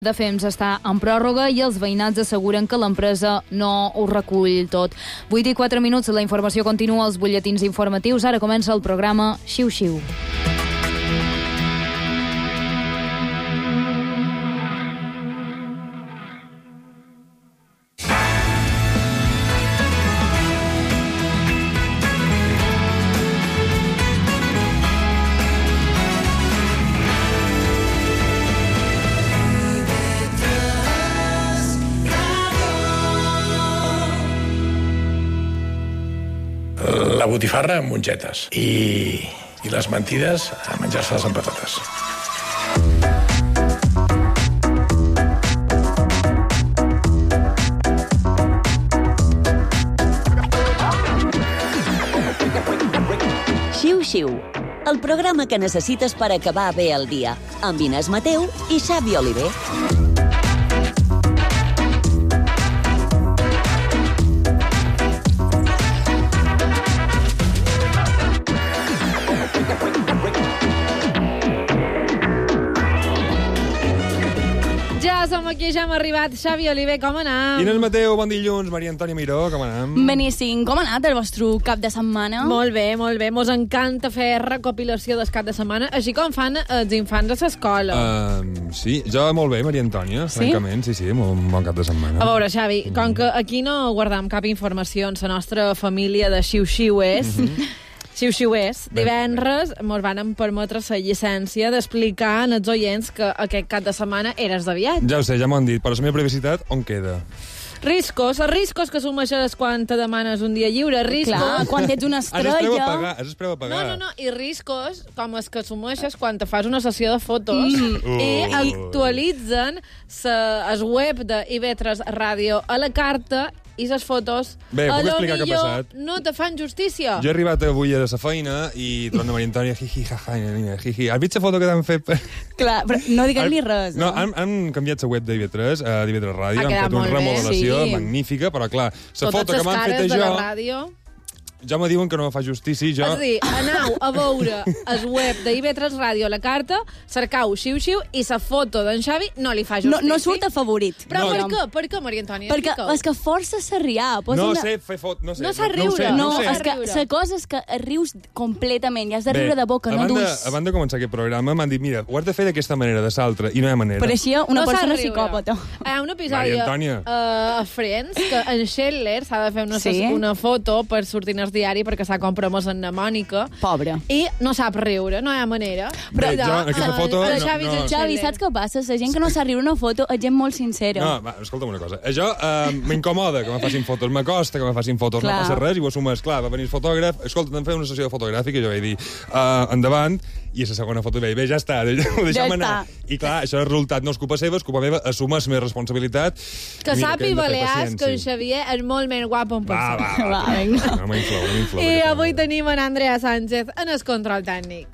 de FEMS està en pròrroga i els veïnats asseguren que l'empresa no ho recull tot. 8 i 4 minuts, la informació continua als butlletins informatius. Ara comença el programa Xiu-Xiu. La botifarra amb mongetes i les mentides a menjar-se-les amb patates. Xiu-Xiu, el programa que necessites per acabar bé el dia, amb Inés Mateu i Xavi Oliver. Aquí ja hem arribat. Xavi Oliver, com anem? Inés Mateu, bon dilluns. Maria Antònia Miró, com anem? Beníssim. Com ha anat el vostre cap de setmana? Molt bé, molt bé. Mos encanta fer recopilació del cap de setmana, així com fan els infants a l'escola. Sí, jo molt bé, Maria Antònia, francament. Sí, un bon cap de setmana. A veure, Xavi, com que aquí no guardam cap informació en la nostra família de xiu-xiuers, xiu-xiuers, divendres mos van permetre la llicència d'explicar als oients que aquest cap de setmana eres de viatge. Ja ho sé, ja m'ho han dit, però la meva privacitat on queda? Riscos que assumeixes quan te demanes un dia lliure. Riscos... Clar, quan ets una estrella... Es preu a pagar. No, i riscos com els que assumeixes quan te fas una sessió de fotos i actualitzen el web de IB3 Ràdio a la carta i les fotos bé, puc explicar què ha passat? No te fan justícia. Jo he arribat avui a la feina i torno a Maria Antònia, jiji. Has vist la foto que t'han fet? Clar, però no digues ni res. No, han canviat la web d'IB3 a IB3 Ràdio, han fet una remodelació magnífica, però clar, la foto que m'han fet jo... Ja me diuen que no me fa justícia, jo... És a dir, anau a veure el web d'IB3 Ràdio a la carta, cercau xiu-xiu i la foto d'en Xavi no li fa justícia. No surt a favorit. Però per què, Maria Antònia? Perquè és que força s'arrià. No sé fer foto, no sé. No saps riure. No, és que la cosa és que rius completament i has de riure de boca, no d'ulls. Abans de començar aquest programa m'han dit, mira, ho has de fer d'aquesta manera, de l'altra, i no hi ha manera. Pareixia una persona psicòpata. Hi ha un episodi a Friends que en Chandler s'ha de fer una foto per sortir al diari perquè s'ha compromès amb la Mònica. Pobre. I no sap riure, no hi ha manera. Però jo, aquesta foto... Xavi, saps què passa? La gent que no sap riure una foto és gent molt sincera. No, va, escolta'm una cosa. Jo m'incomoda que me facin fotos, m'acosta que me facin fotos, no passa res, i ho assumeix. Clar, va venir el fotògraf, escolta, t'han fet una sessió fotogràfica, jo vaig dir, endavant, i a la segona foto vaig dir, bé, ja està, ho deixem anar. I clar, això és resultat, no és culpa seva, és culpa meva, assumeix més responsabilitat. Que sàpi Balears que en Xavier és molt més guapo en persona. Va, vinga. No m'inflou. I avui tenim en Andrea Sánchez en el control tècnic.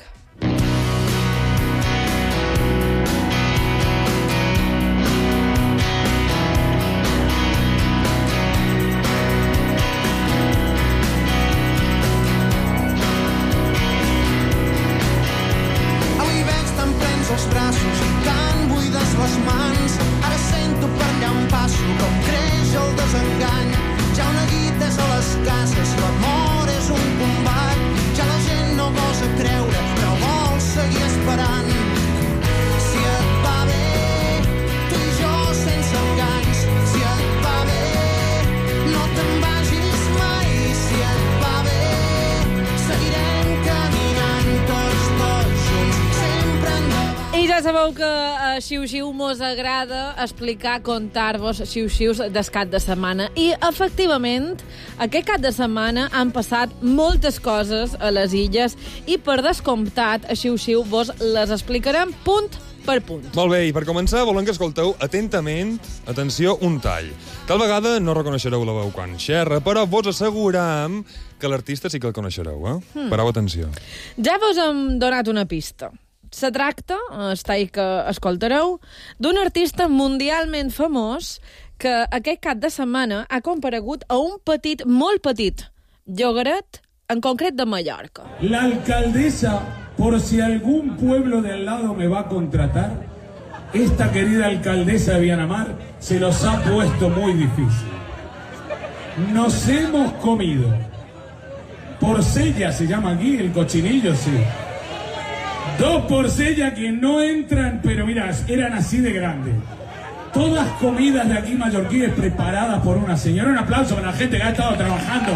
Avui veig tan plens els braços i tan buides les mans. Ara sento per allà un passo com creix el desengany. Ja una guita és a les cases, l'amor és un combat. Ja la gent no gosa creure, però vol seguir esperant. Si et va bé, tu i jo sense enganys. Si et va bé, no te'n vagis mai. Si et va bé, seguirem caminant tots dos junts, sempre endavant. I ja sabeu que a Xiu-Xiu mos agrada explicar, contar-vos xiu-xius del cap de setmana. I, efectivament, aquest cap de setmana han passat moltes coses a les illes i, per descomptat, a Xiu-Xiu vos les explicarem punt per punt. Molt bé, i per començar volem que escolteu atentament, atenció, un tall. Tal vegada no reconeixereu la veu quan xerra, però vos asseguram que l'artista sí que el coneixereu, Pareu atenció. Ja vos hem donat una pista. Se tracta, el tall que escoltareu, d'un artista mundialment famós que aquest cap de setmana ha comparegut a un petit, molt petit, llogaret, en concret de Mallorca. La alcaldesa, por si algún pueblo de al lado me va a contratar, esta querida alcaldesa de Vianamar se los ha puesto muy difícil. Nos hemos comido porcella, se llama aquí, el cochinillo, sí. 2 porcellas que no entran, pero mira, eran así de grandes. Todas comidas de aquí mallorquíes preparadas por una señora. Un aplauso para la gente que ha estado trabajando.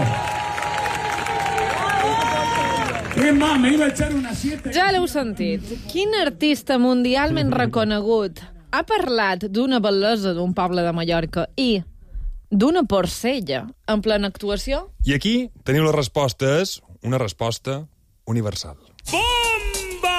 És más, me iba a echar una siesta... Ja l'heu sentit. Quin artista mundialment reconegut ha parlat d'una bellesa d'un poble de Mallorca i d'una porcella en plena actuació? I aquí teniu les respostes, una resposta universal. ¡Bomba!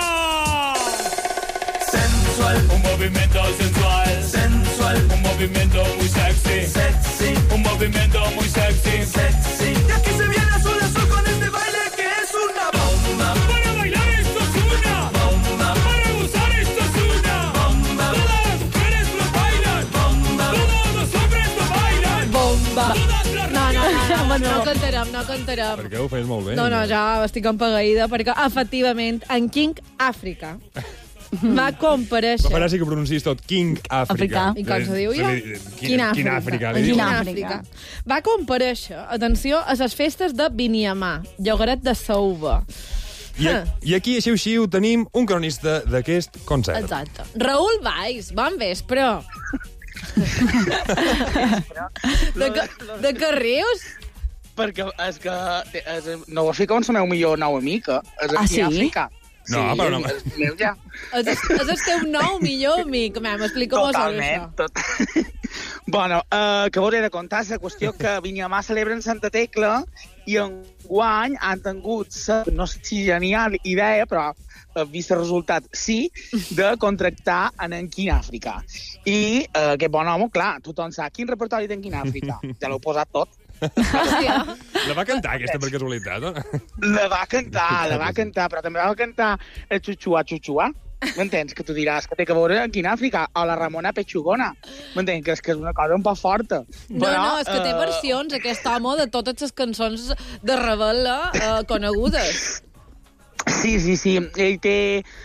Sensual, un movimiento sensual. Sensual, un movimiento muy sexy. Sexy, un movimiento muy sexy. Sexy. Y aquí se viene azul azul con este baile que es una bomba. Para bailar esto es una bomba. Para gozar esto es una bomba. Todas las mujeres lo bailan. Bomba. Todos los hombres lo bailan. Bomba. No cantarem, no cantarem. Perquè ho fes molt bé. No, ja estic empagueïda, perquè, efectivament, en King Àfrica va comparèixer... Va farà sí que pronunciïs tot King Àfrica. I com se diu jo? Quina Àfrica. Va comparèixer, atenció, a les festes de Biniamà, Llogaret de Sauva. I aquí, així, tenim un cronista d'aquest concert. Exacte. Raül Valls, bon vespre. De què rius? Perquè és que no ho sé com la meva millor nou amiga. És sí? Àfrica. No, sí, però no. És meu ja. És el teu nou millor amic. Explica-m'ho totalment, això. Bueno, que vos he de contar la qüestió que Vinyamà celebren Santa Tecla i enguany han tingut no sé si genial idea, però vist el resultat sí, de contractar en Quin Àfrica. I aquest bon home, clar, tothom sap quin repertori té en Quin Àfrica. Ja l'heu posat tot. La va cantar, aquesta, per casualitat, o no? La va cantar, però també va cantar el Chuchua. M'entens? Que tu diràs que té que veure en Quin Àfrica, o la Ramona Pechugona. M'entens? Que és una cosa un poc forta. No, és que té versions, aquest home, de totes les cançons de Rebel·la conegudes. Sí. Ell té,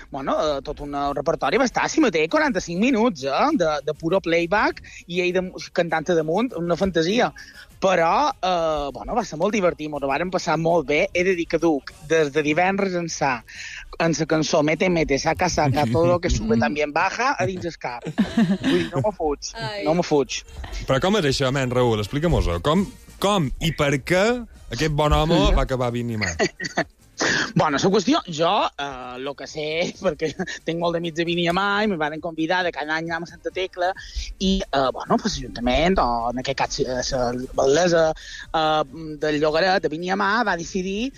tot un repertori bastàssim. Té 45 minuts, de puro playback, i ell cantant damunt, una fantasia. Però, va ser molt divertit, ens ho vàrem passar molt bé. He de dir que duc, des de divendres ençà, en la cançó Mete, saca, todo lo que sube también baja, a dins el cap. Vull dir, no me fuig. Però com és això, Raül? Explica-mos-ho. Com i per què aquest bon home va acabar a Vinyamà? Bueno, la qüestió, jo, el que sé, perquè tinc molt d'amics de Vinyamà i me van convidar de cada any a Santa Tecla i, l'Ajuntament, o en aquest cas la Bellesa del Llogaret de Vinyamà va decidir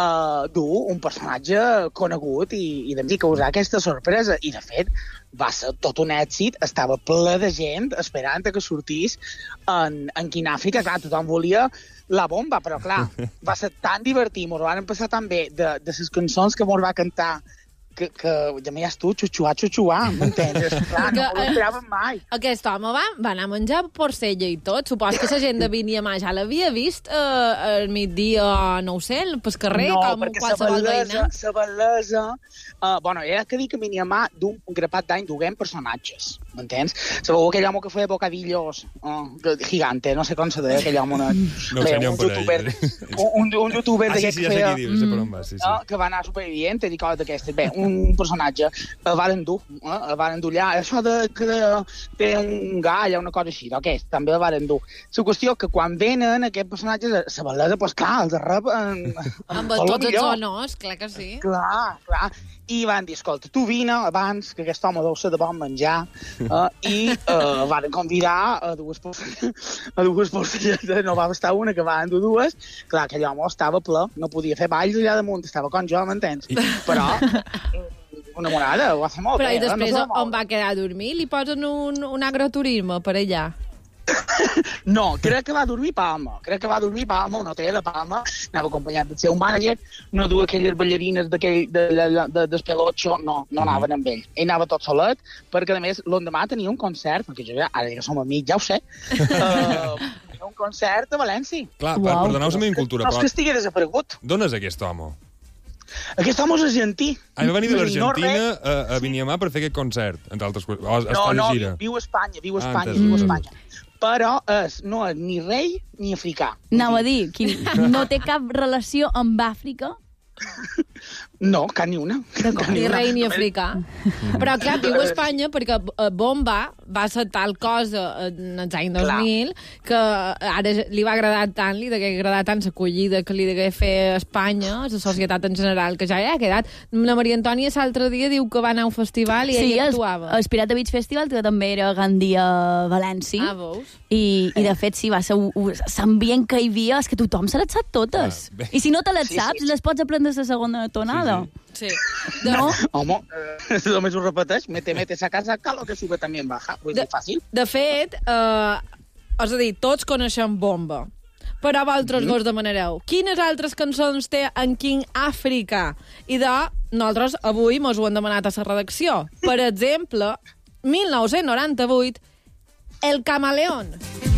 dur un personatge conegut i de causar aquesta sorpresa. I, de fet, va ser tot un èxit, estava ple de gent esperant que sortís en Quin Àfrica. Clar, tothom volia la bomba, però clar, va ser tan divertit, ens van passar tan bé de les cançons que ens va cantar, que ja m'hi has tu, xuxuà, m'entens? Clar, no ho esperàvem mai. Aquest home va anar a menjar porcella i tot. Supos que la gent de Vinyamà ja l'havia vist al migdia, no ho sé, pel carrer, com qualsevol veïna. No, perquè la bellesa... era que dir que a Vinyamà d'un grapat d'any duguem personatges, m'entens? Sabeu aquell home que feia bocadillos gigante, no sé com se deia aquell home. No ho sé ni on per ell. Un youtuber ja sé què dius, sé per on va, sí. Que va anar supervivent i coses d'aquestes. Bé, un personatge el van dur allà, això que té un gall o una cosa així, aquest, també el van dur. La qüestió que quan venen aquests personatges, la bellesa, doncs clar, els rep amb tots els honors, clar que sí. Clar. I van dir, escolta, tu vine abans, que aquest home deu ser de bon menjar, i van convidar a dues porcelles, no va bastar una, que van dur dues. Clar, aquell home estava ple, no podia fer balls allà damunt, estava com jo, m'entens? Però una monada, ho va fer molt bé. Però i després on va quedar a dormir? Li posen un agroturisme per allà? No, crec que va dormir a Palma, un hotel a Palma, anava acompanyat del seu mànager, no duia aquelles ballarines del pelotxo, no anaven amb ell. Ell anava tot solet, perquè a més l'endemà tenia un concert, perquè jo ara que som amics, ja ho sé, un concert a València. Clar, perdoneu la meva incultura, però... No és que estigui desaparegut. D'on és aquest home? Aquest home és argentí. Va venir de No, l'Argentina a Viniamar per fer aquest concert, entre altres coses. No, viu a Espanya, Però no és ni rei ni africà. Anava a dir, no té cap relació amb Àfrica? No, cap ni una. Ni rei ni africà. Però, clar, viu a Espanya perquè Bomba va ser tal cosa en els anys 2000 que ara li va agradar tant, li degué agradar tant l'acollida que li degué fer a Espanya, a la societat en general, que ja hi ha quedat. La Maria Antònia l'altre dia diu que va anar a un festival i ella actuava. Sí, el Pirata Beach Festival, que també era Gandia a València. Veus? I de fet, sí, va ser l'ambient que hi havia, és que tothom se les sap totes. I si no te les saps, les pots aprendre a la segona tonada. Sí. No? Home, només ho repeteix, mete esa casa, calo que sube también baja. Vull dir, fàcil. De fet, és a dir, tots coneixem Bomba, però vosaltres vos demanareu quines altres cançons té en King Africa? I nosaltres avui mos ho hem demanat a la redacció. Per exemple, 1998, El Camaleón.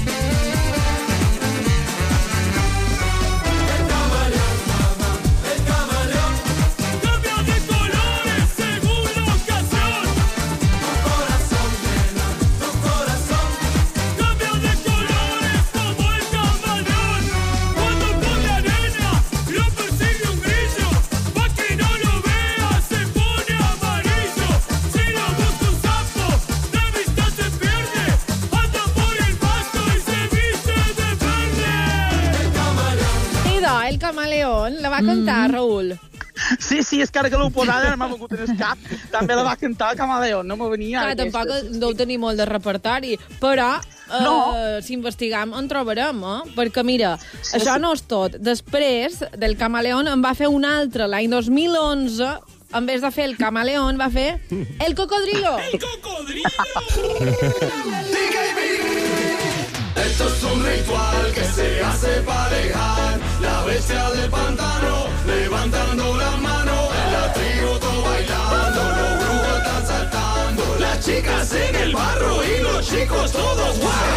El Camaleón la va cantar Raül. Sí, és que ara que l'ho posada no m'ha vingut en el cap. També la va cantar el Camaleón, no me venia. Clar, tampoc deu tenir molt de repertori, però si investigam en trobarem, perquè mira, això no és tot. Després del Camaleón en va fer un altre, l'any 2011, en vez de fer el Camaleón, va fer El Cocodrilo. ¡El Cocodrilo! Esto es un ritual que se hace para alejar la bestia del pantano, levantando las manos, en la tribu todo bailando, los brujos están saltando, las chicas en el barro y los chicos todos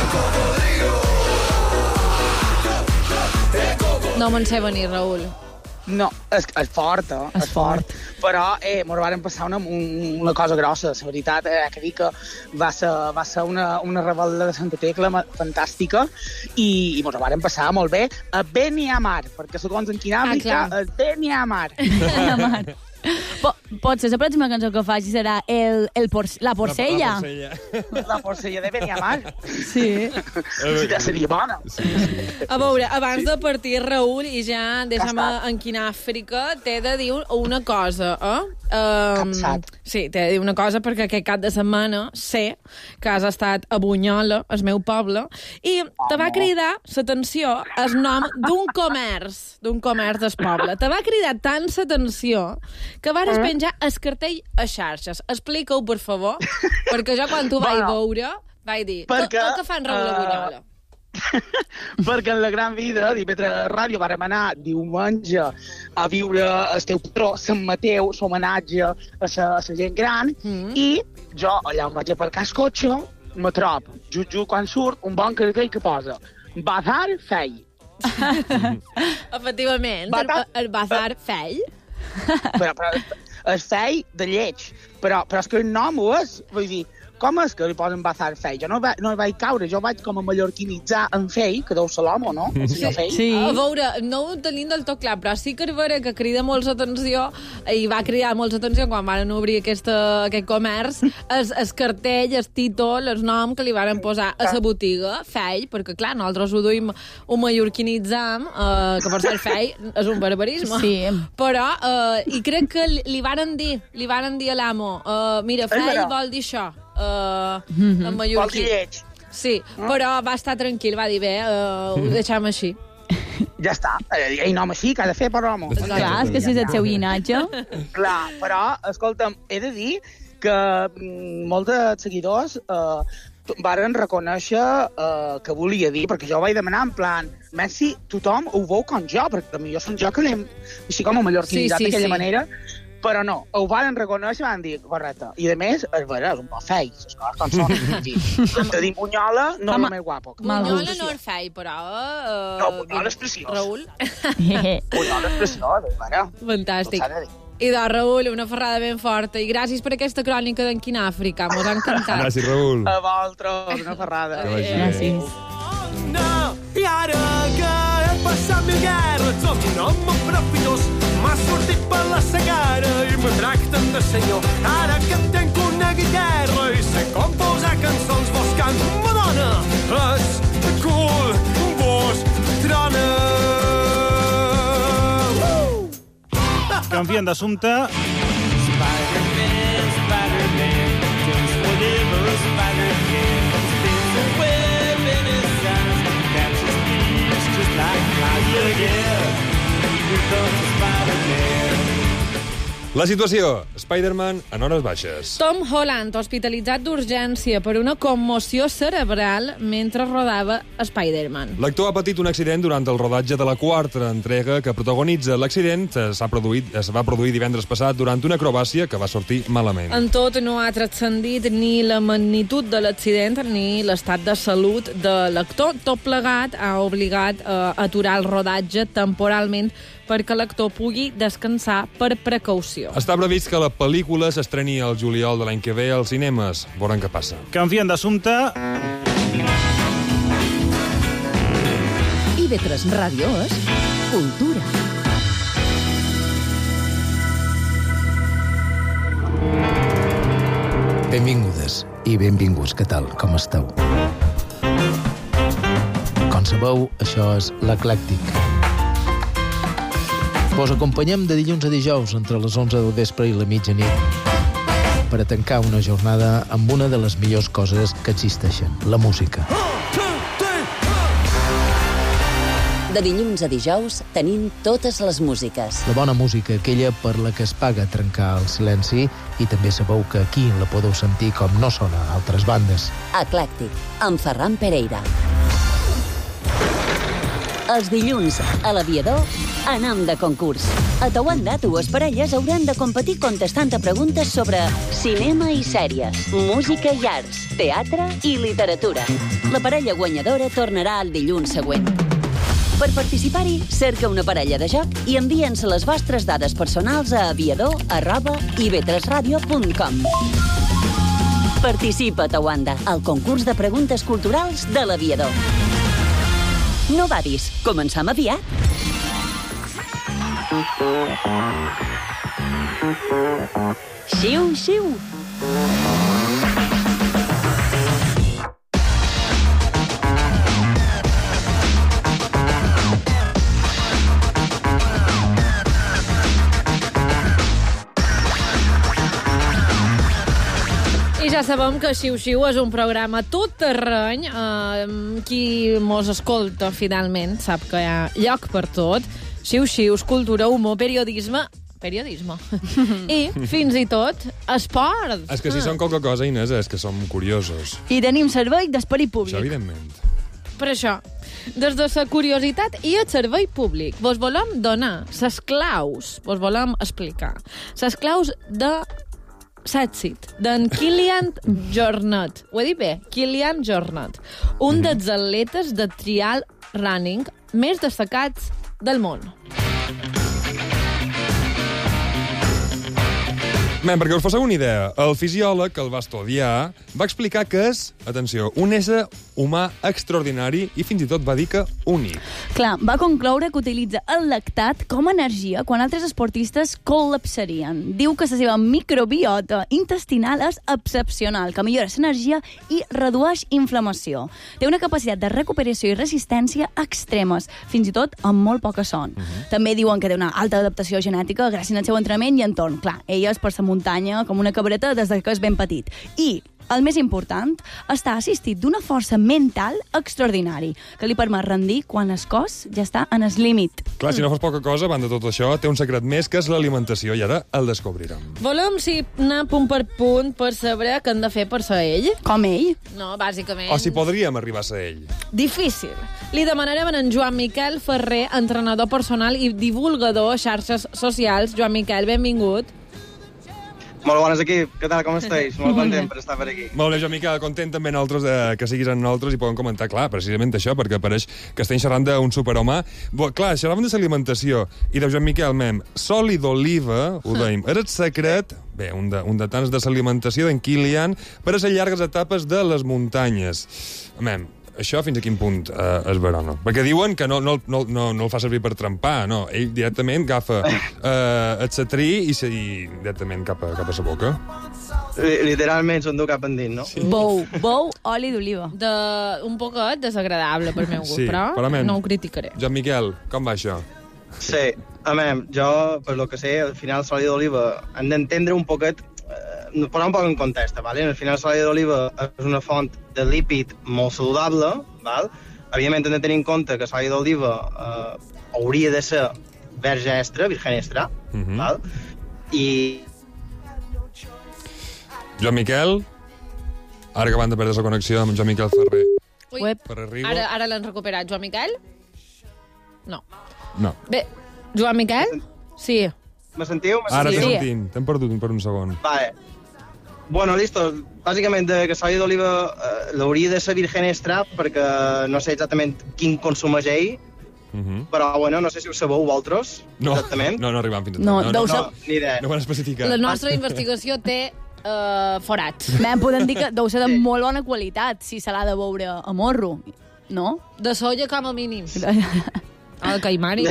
No me'n sé venir, Raül. No, és fort, és fort. Però mos varen passar una cosa grossa, la veritat, que dir que va ser una rebel·la de Santa Tecla fantàstica i mos varen passar molt bé a Beniamar, perquè segons en quina Àfrica és Beniamar. Potser la pròxima cançó que faci serà la Porcella. La Porcella de Beniamar. Sí. Seria bona. A veure, abans de partir, Raül, i ja deixa'm en quina Àfrica, t'he de dir una cosa, sí, t'he de dir una cosa, perquè aquest cap de setmana sé que has estat a Bunyola, el meu poble, i te va cridar l'atenció el nom d'un comerç del poble. Te va cridar tant l'atenció que vares penjar el cartell a xarxes. Explica-ho, per favor, perquè jo quan t'ho vaig veure vaig dir, què fan Raül a Bunyola? Perquè en la gran vida d'IV3 Ràdio vàrem anar diumenge a viure el teu patró, Sant Mateu, l'homenatge a la gent gran, i jo allà on vaig aparcar el cotxe me trob, just quan surt, un bon cartell que posa Bazar Fei. Efectivament, el Bazar Fei. Però és fei de lleig, però és que el nom ho és, vull dir, com és que li posen Bazar Fei? Jo no hi vaig caure, jo vaig com a mallorquinitzar en Fei, que deu ser l'home, no? El senyor Fei. Sí. A veure, no ho tenim del tot clar, però sí que és vera que crida molt l'atenció, i va cridar molt l'atenció quan van obrir aquest comerç, el cartell, el títol, el nom que li van posar a la botiga, Fei, perquè clar, nosaltres ho duim, ho mallorquinitzam, que per ser Fei és un barbarisme. Sí. Però, i crec que li varen dir a l'amo, mira, Fei vol dir això. En mallorquí. Sí, però va estar tranquil, va dir bé, ho deixem així. Ja està, hi nom així que ha de fer per home. Clar, és que si és el seu llinatge. Clar, però, escolta'm, he de dir que molts dels seguidors varen reconèixer que volia dir, perquè jo vaig demanar en plan, Messi, tothom ho veu com jo, perquè jo som jo que l'hem, així com a mallorquinitzat d'aquella manera, Però no, ho van reconèixer i van dir, correcte. I a més, és un poc fei, les coses com són. En fi, te dic Bunyola, no és el més guapo. Bunyola no és fei, però... No, Bunyola és preciós. Raül? Bunyola és preciós, ara. Fantàstic. I de Raül, una ferrada ben forta. I gràcies per aquesta crònica d'en Quinàfrica. Mos ha encantat. Gràcies, Raül. A vosaltres, una ferrada. Gràcies. I ara que he passat mil guerres, sóc un home profitós. M'ha sortit per la sagara i me tracten de senyor. Ara que tenc una guitarra i sé com posar cançons, vos cant, Madonna, és cool, vos trona. Canviem d'assumpte. Spider-Man, Spider-Man, does whatever Spider-Man. Spins a web in his eyes, catches thieves just like flies. Yeah, here comes the Spider-Man. La situació, Spider-Man en hores baixes. Tom Holland, hospitalitzat d'urgència per una commoció cerebral mentre rodava Spider-Man. L'actor ha patit un accident durant el rodatge de la quarta entrega que protagonitza. L'accident es va produir divendres passat durant una acrobàcia que va sortir malament. En tot, no ha transcendit ni la magnitud de l'accident ni l'estat de salut de l'actor. Tot plegat ha obligat a aturar el rodatge temporalment perquè l'actor pugui descansar per precaució. Està previst que la pel·lícula s'estreni el juliol de l'any que ve als cinemes. Veurem què passa. Canviem d'assumpte. IB3 Ràdio és cultura. Benvingudes i benvinguts. Què tal? Com esteu? Com sabeu, això és l'Eclèctic. Vos acompanyem de dilluns a dijous entre les 11 del vespre i la mitjanit per a tancar una jornada amb una de les millors coses que existeixen, la música. De dilluns a dijous tenim totes les músiques. La bona música, aquella per la que es paga trencar el silenci, i també sabeu que aquí la podeu sentir com no sona a altres bandes. Eclèctic, amb Ferran Pereira. Els dilluns, a l'Aviador, anem de concurs. A Tauanda, dues parelles hauran de competir contestant a preguntes sobre cinema i sèries, música i arts, teatre i literatura. La parella guanyadora tornarà el dilluns següent. Per participar-hi, cerca una parella de joc i envia'ns les vostres dades personals a aviador@ib3radio.com. Participa a Tauanda, al concurs de preguntes culturals de l'Aviador. No badis, començam aviat. Xiu, xiu. I ja sabem que Xiu Xiu és un programa tot terreny. Qui mos escolta, finalment, sap que hi ha lloc per tot. Xiu Xiu, cultura, humor, periodisme i, fins i tot, esport. És que si som qualque cosa, Inés, és que som curiosos. I tenim servei d'esperit públic. Això, evidentment. Per això, des de la curiositat i el servei públic, vos volem donar les claus, vos volem explicar, les claus de l'èxit d'en Kilian Jornet. Ho he dit bé? Kilian Jornet. Un dels atletes de trial running més destacats del món. Bé, perquè us fasseu una idea, el fisiòleg que el va estudiar va explicar que és, atenció, un ésser humà extraordinari i fins i tot va dir que únic. Clar, va concloure que utilitza el lactat com a energia quan altres esportistes col·lapsarien. Diu que la seva microbiota intestinal és excepcional, que millora l'energia i redueix inflamació. Té una capacitat de recuperació i resistència extremes, fins i tot amb molt poca son. També diuen que té una alta adaptació genètica gràcies al seu entrenament i entorn. Clar, ella és per la muntanya com una cabreta des que és ben petit. I el més important, està assistit d'una força mental extraordinari, que li permet rendir quan el cos ja està en el límit. Clar, si no fos poca cosa, a banda de tot això, té un secret més, que és l'alimentació, i ara el descobrirem. Volem, si anar punt per punt per saber què han de fer per ser ell? Com ell? No, bàsicament... O si podríem arribar a ser ell. Difícil. Li demanarem a en Joan Miquel Ferrer, entrenador personal i divulgador a xarxes socials. Joan Miquel, benvingut. Molt bones, equip. Què tal, com esteu? Molt content per estar per aquí. Molt bé, Joan Miquel, content també nosaltres que siguis amb nosaltres i podem comentar, clar, precisament això, perquè pareix que estem xerrant d'un superhomà. Clar, xerràvem de l'alimentació i de Joan Miquel, l'oli d'oliva, ho dèiem, era el secret, bé, un de tants de l'alimentació d'en Kilian per a les llargues etapes de les muntanyes. Això fins a quin punt és vera o no? Perquè diuen que no el fa servir per trempar, no. Ell directament agafa el cetrí i directament cap a la boca. Literalment s'endú cap endins, no? Sí. Bou, oli d'oliva. Un poquet desagradable per meu gust, però no ho criticaré. Joan Miquel, com va això? Sí, jo, per lo que sé, al final l'oli d'oliva hem d'entendre un poquet, posar un poc en context, ¿vale? Al final l'oli d'oliva és una font de lípid molt saludable, ¿vale? Evidentment hem de tenir en compte que l'oli d'oliva hauria de ser verge extra, virgen extra, ¿vale? I... Joan Miquel, ara que van de perdre la connexió amb Joan Miquel Ferrer. Ferrer Ribo. Ara l'han recuperat. Joan Miquel? No. Bé, Joan Miquel? Sí. Me sentiu? Ara te sentim. T'hem perdut per un segon. Vale. Bueno, listo. Bàsicament, que l'oli d'oliva l'hauria de ser virgen extra perquè no sé exactament quin consumeix ell, però, bueno, no sé si ho sabeu vosaltres, exactament. No arribem fins a tant. No, ni idea. No van especificar. La nostra investigació té forats. Podem dir que deu ser de molt bona qualitat, si se l'ha de veure a morro, no? De soia com a mínim. El caimari.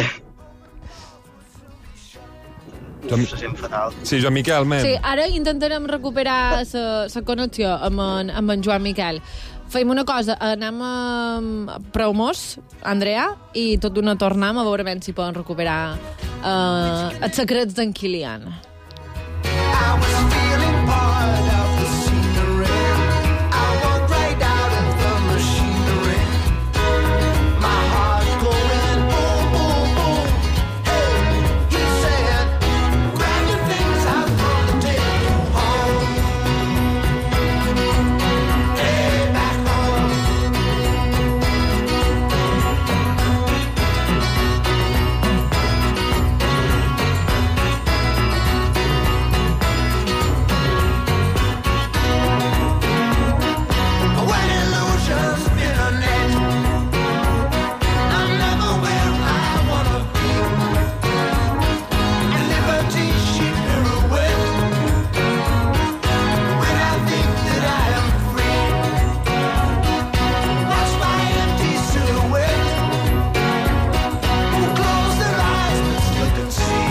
Se sent fatal. Sí, Joan Miquel, Sí, ara intentarem recuperar la connexió amb en Joan Miquel. Fem una cosa, anem a Preumós, Andrea, i tot d'una tornem a veure si poden recuperar els secrets d'en Kilian. I was feeling part of the scenery. I walked right out of the machinery. My heart going boom, boom, boom. Hey, he said, grab your things, I'm gonna take you home. Hey, back home. When illusions spin a net, I'm never where I wanna be. And liberty she pirouette. When I think that I am free, watch my empty silhouette. Who close their eyes but still can see.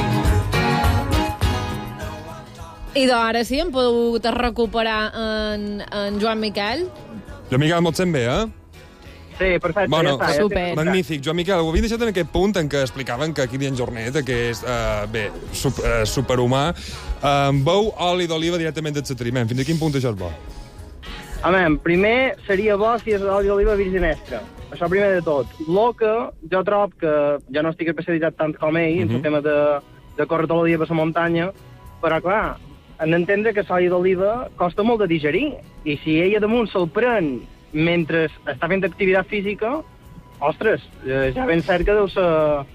I doncs ara sí, hem pogut recuperar en Joan Miquel. Joan Miquel, me'l sent bé, Sí, perfecte, bueno, ja està. Super. Magnífic. Joan Miquel, ho havia deixat en aquest punt en què explicaven que Kilian Jornet, que és, superhumà, beu oli d'oliva directament del cetriment. Fins a quin punt això és bo? Primer seria bo si és l'oli d'oliva virgen extra. Això primer de tot. Lo que jo trobo que ja no estic especialitzat tant com ell en el tema de córrer tot el dia per la muntanya, però clar, hem d'entendre que l'oli d'oliva costa molt de digerir, i si ella damunt se'l pren mentre està fent activitat física, ostres, ja ben cert que deu ser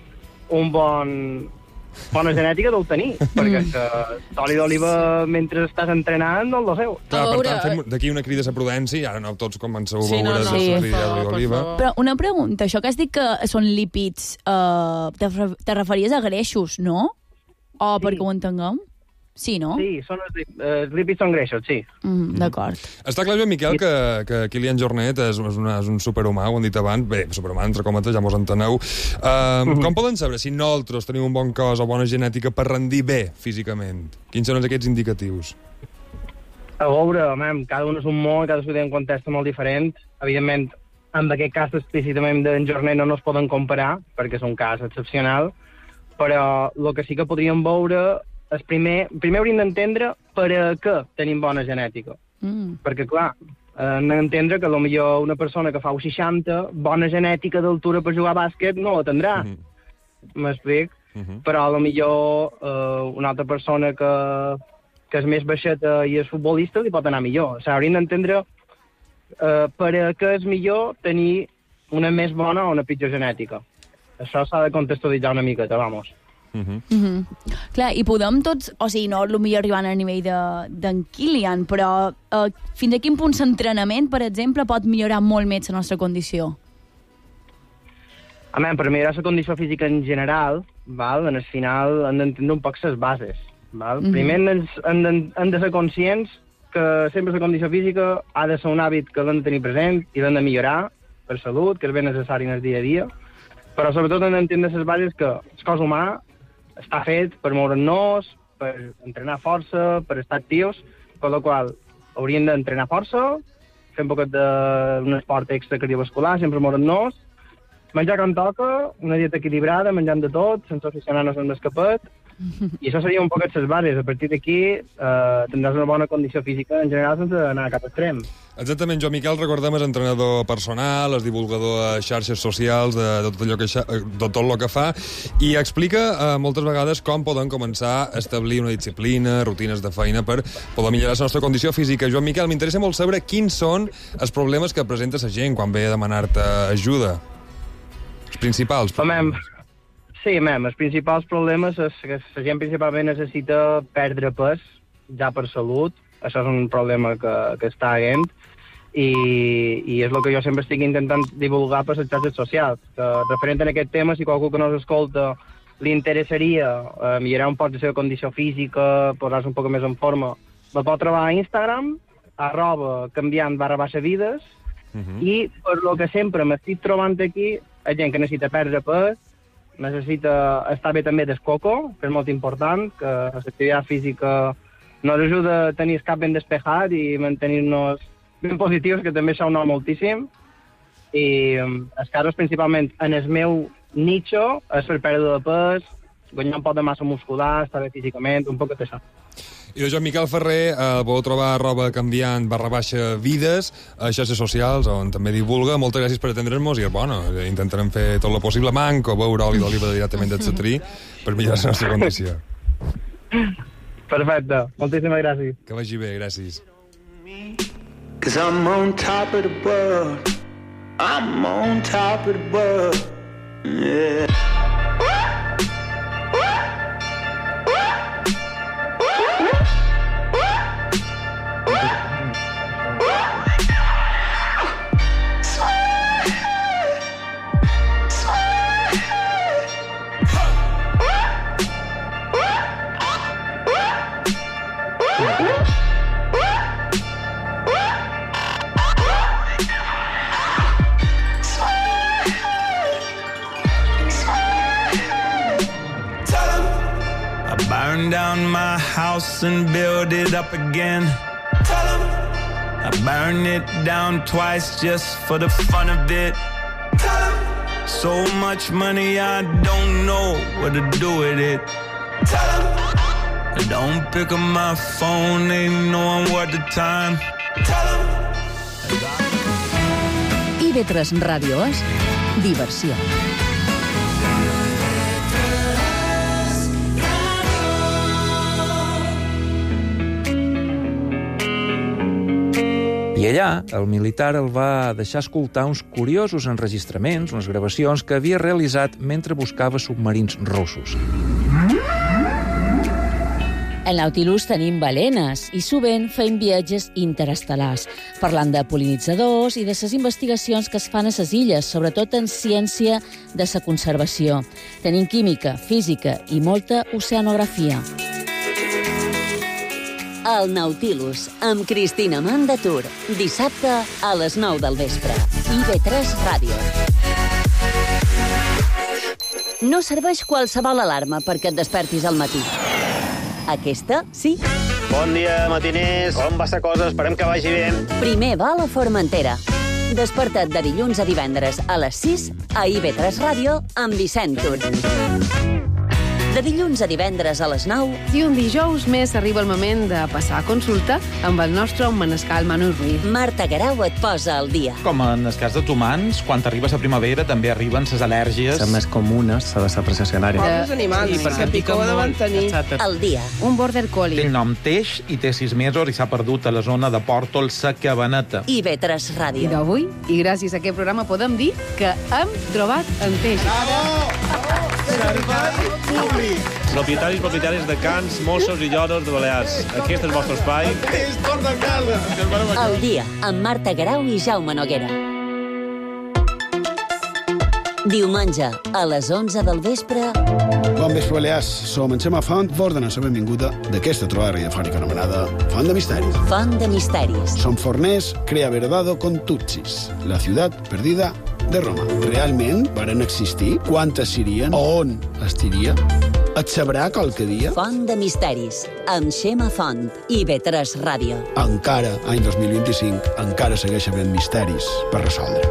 bona genètica deu tenir, perquè l'oli d'oliva mentre estàs entrenant no el seu. Clar, per tant, fem d'aquí una crida a prudència, ara no tots comenceu a veure l'oli d'oliva. Però una pregunta, això que has dit que són lípids, te referies a greixos, no? O perquè ho entenguem? Sí, no? Sí, els lípids són greixos, sí. D'acord. Està clar, Joan Miquel, que Kilian Jornet és un superhumà, ho hem dit abans. Bé, superhumà, entre cometes, ja mos enteneu. Com poden saber si nosaltres tenim un bon cos o bona genètica per rendir bé físicament? Quins són aquests indicatius? A veure, cada un és un món, cadascú té un context molt diferent. Evidentment, en aquest cas explícitament d'en Jornet no es poden comparar, perquè és un cas excepcional, però el que sí que podríem veure és primer hauríem d'entendre per a què tenim bona genètica. Perquè, clar, hem d'entendre que potser una persona que fa 60, bona genètica d'altura per jugar a bàsquet no la tindrà. M'explic? Però potser una altra persona que és més baixeta i és futbolista li pot anar millor. O sigui, hauríem d'entendre per a què és millor tenir una més bona o una pitjor genètica. Això s'ha de contextualitzar una miqueta, vamos. Clar, i podem tots, o sigui, no potser arribant a nivell d'en Kilian, però fins a quin punt l'entrenament, per exemple, pot millorar molt més la nostra condició? Per millorar la condició física en general, en el final hem d'entendre un poc les bases. Primer hem de ser conscients que sempre la condició física ha de ser un hàbit que l'hem de tenir present i l'hem de millorar per salut, que és ben necessari en el dia a dia, però sobretot hem d'entendre les bases que el cos humà està fet per moure'ns, per entrenar força, per estar actius, per la qual hauríem d'entrenar força, fer un poquet d'un esport extracardiovascular, sempre moure'ns, menjar com toca, una dieta equilibrada, menjant de tot, sense aficionar-nos amb l'escapet, i això seria un poquet les bases. A partir d'aquí tindràs una bona condició física en general sense anar a cap extrem. Exactament, jo, Miquel, recordem, és entrenador personal, és divulgador a xarxes socials de tot el que fa, i explica moltes vegades com poden començar a establir una disciplina, rutines de feina per poder millorar la nostra condició física. Joan Miquel, m'interessa molt saber quins són els problemes que presenta la gent quan ve a demanar-te ajuda. Els principals problemes. Els principals problemes és que la gent principalment necessita perdre pes, ja per salut. Això és un problema que està havent, i és el que jo sempre estic intentant divulgar per les xarxes socials. Referent a aquest tema, si qualcú que no s'escolta li interessaria millorar un poc la seva condició física, posar-se un poc més en forma, la pot trobar a Instagram, @canviant_vides, i per lo que sempre m'estic trobant aquí, és gent que necessita perdre pes, necessita estar bé també del coco, que és molt important, que l'activitat física nos ajuda a tenir el cap ben despejat i mantenir-nos ben positius, que també això ho nota moltíssim. I els casos principalment en el meu nicho és per pèrdua de pes, guanyar un poc de massa muscular, estar bé físicament, un poc d'això. I de Joan Miquel Ferrer podeu trobar @canviant_vides a xarxes socials, on també divulga. Moltes gràcies per atendre'ns i, intentarem fer tot el possible, manco beure oli d'oliva directament del cetrí per millorar la nostra condició. Perfecte, moltíssimes gràcies. Que vagi bé, gràcies. 'Cause I'm on top of the world. I'm on top of the world. Yeah. Burn down my house and build it up again. Tell 'em I burn it down twice just for the fun of it. Tell 'em so much money I don't know what to do with it. Tell 'em I don't pick up my phone, ain't knowing what the time. Tell 'em IB3 Ràdio és diversió. I allà, el militar el va deixar escoltar uns curiosos enregistraments, unes gravacions que havia realitzat mentre buscava submarins russos. Al Nautilus tenim balenes i sovint fem viatges interestel·lars, parlant de pol·linitzadors i de les investigacions que es fan a les illes, sobretot en ciència de la conservació. Tenim química, física i molta oceanografia. El Nautilus, amb Cristina Mandatur. Dissabte a les 9 del vespre. IB3 Ràdio. No serveix qualsevol alarma perquè et despertis al matí. Aquesta, sí. Bon dia, matiners. Com va la cosa? Esperem que vagi bé. Primer va a la Formentera. Desperta't de dilluns a divendres a les 6 a IB3 Ràdio amb Vicent Tur. De dilluns a divendres a les 9. I un dijous més arriba el moment de passar a consulta amb el nostre manescal Manu Ruiz. Marta Guerau et posa al dia. Com en el cas dels humans, quan arriba la primavera també arriben les al·lèrgies. Les més comunes s'ha de ser precessionària. Els animals, sí, perquè picó de mantenir. Al dia. Un border collie. Té el nom Teix i té 6 mesos i s'ha perdut a la zona de Pòrtol, sa Cabaneta. IB3 Ràdio. I d'avui, i gràcies a aquest programa, podem dir que hem trobat en Teix. Bravo! Servei públic. Propietaris, propietàries de cans, Mossos i lloros de Balears. Aquest és el vostre espai. És torna a casa. El dia, amb Marta Garau i Jaume Noguera. Diumenge, a les 11 del vespre... Bon vespre, Balears. Som en Xema Font, vos donem la benvinguda d'aquesta trobada radiofònica anomenada Font de Misteris. Font de Misteris. Som forners, crea verdado con tutsis, la ciutat perdida de Roma. Realment varen existir? Quantes serien? On estiria? Et sabrà qualque dia? Font de Misteris, amb Xema Font i B3 Ràdio. Encara, any 2025, encara segueix havent misteris per resoldre.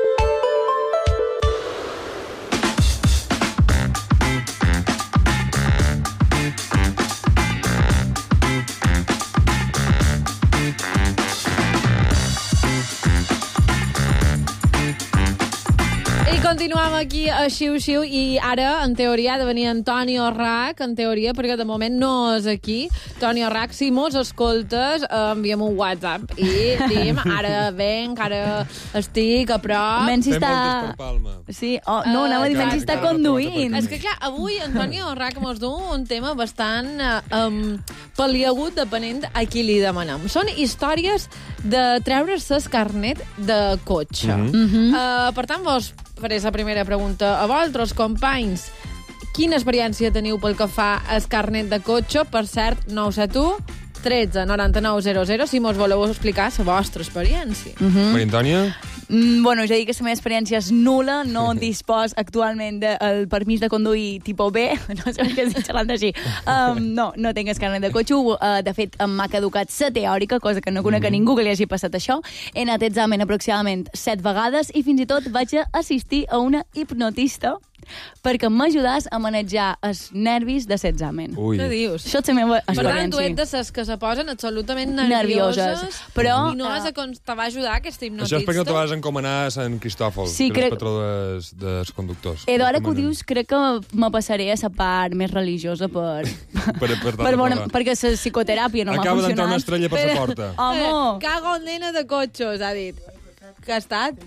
Continuem aquí a Xiu-Xiu i ara, en teoria, ha de venir Antonio Rac, en teoria, perquè de moment no és aquí. Antonio Rac, si mos escoltes, enviem un WhatsApp i diem, ara venc, ara estic a prop. Menys si Fem està... moltes per Palma. Sí, no, anava a dir, menys si està conduint. És que, clar, avui Antonio Rac mos du un tema bastant paliagut, depenent a qui li demanem. Són històries de treure's el carnet de cotxe. Per tant, vos faré la primera pregunta a vosaltres, companys. Quina experiència teniu pel que fa al carnet de cotxe? Per cert, 971 13 99 00, si mos voleu explicar la vostra experiència. Maria Antònia? Bueno, ja dic que la meva experiència és nul·la, no dispos actualment del permís de conduir tipus B, no sé per què estic xerrant així. No tinc el carnet de cotxe, de fet m'ha caducat la teòrica, cosa que no conec a ningú que li hagi passat això. He anat a examen aproximadament 7 vegades i fins i tot vaig assistir a una hipnotista perquè m'ajudàs a manejar els nervis de l'examen. Què dius? Això és la meva experiència. Per tant, tu ets de les que se posen absolutament nervioses, però... i no has te va ajudar aquesta hipnotista. Això és perquè no te vas encomanar a Sant Cristòfol, sí, que és el patró dels conductors. D'hora que ho dius, crec que me passaré a la part més religiosa perquè la psicoteràpia no m'ha funcionat. Acaba d'entrar una estrella per la porta. Home! Cago en nena de cotxos, ha dit. Que ha estat?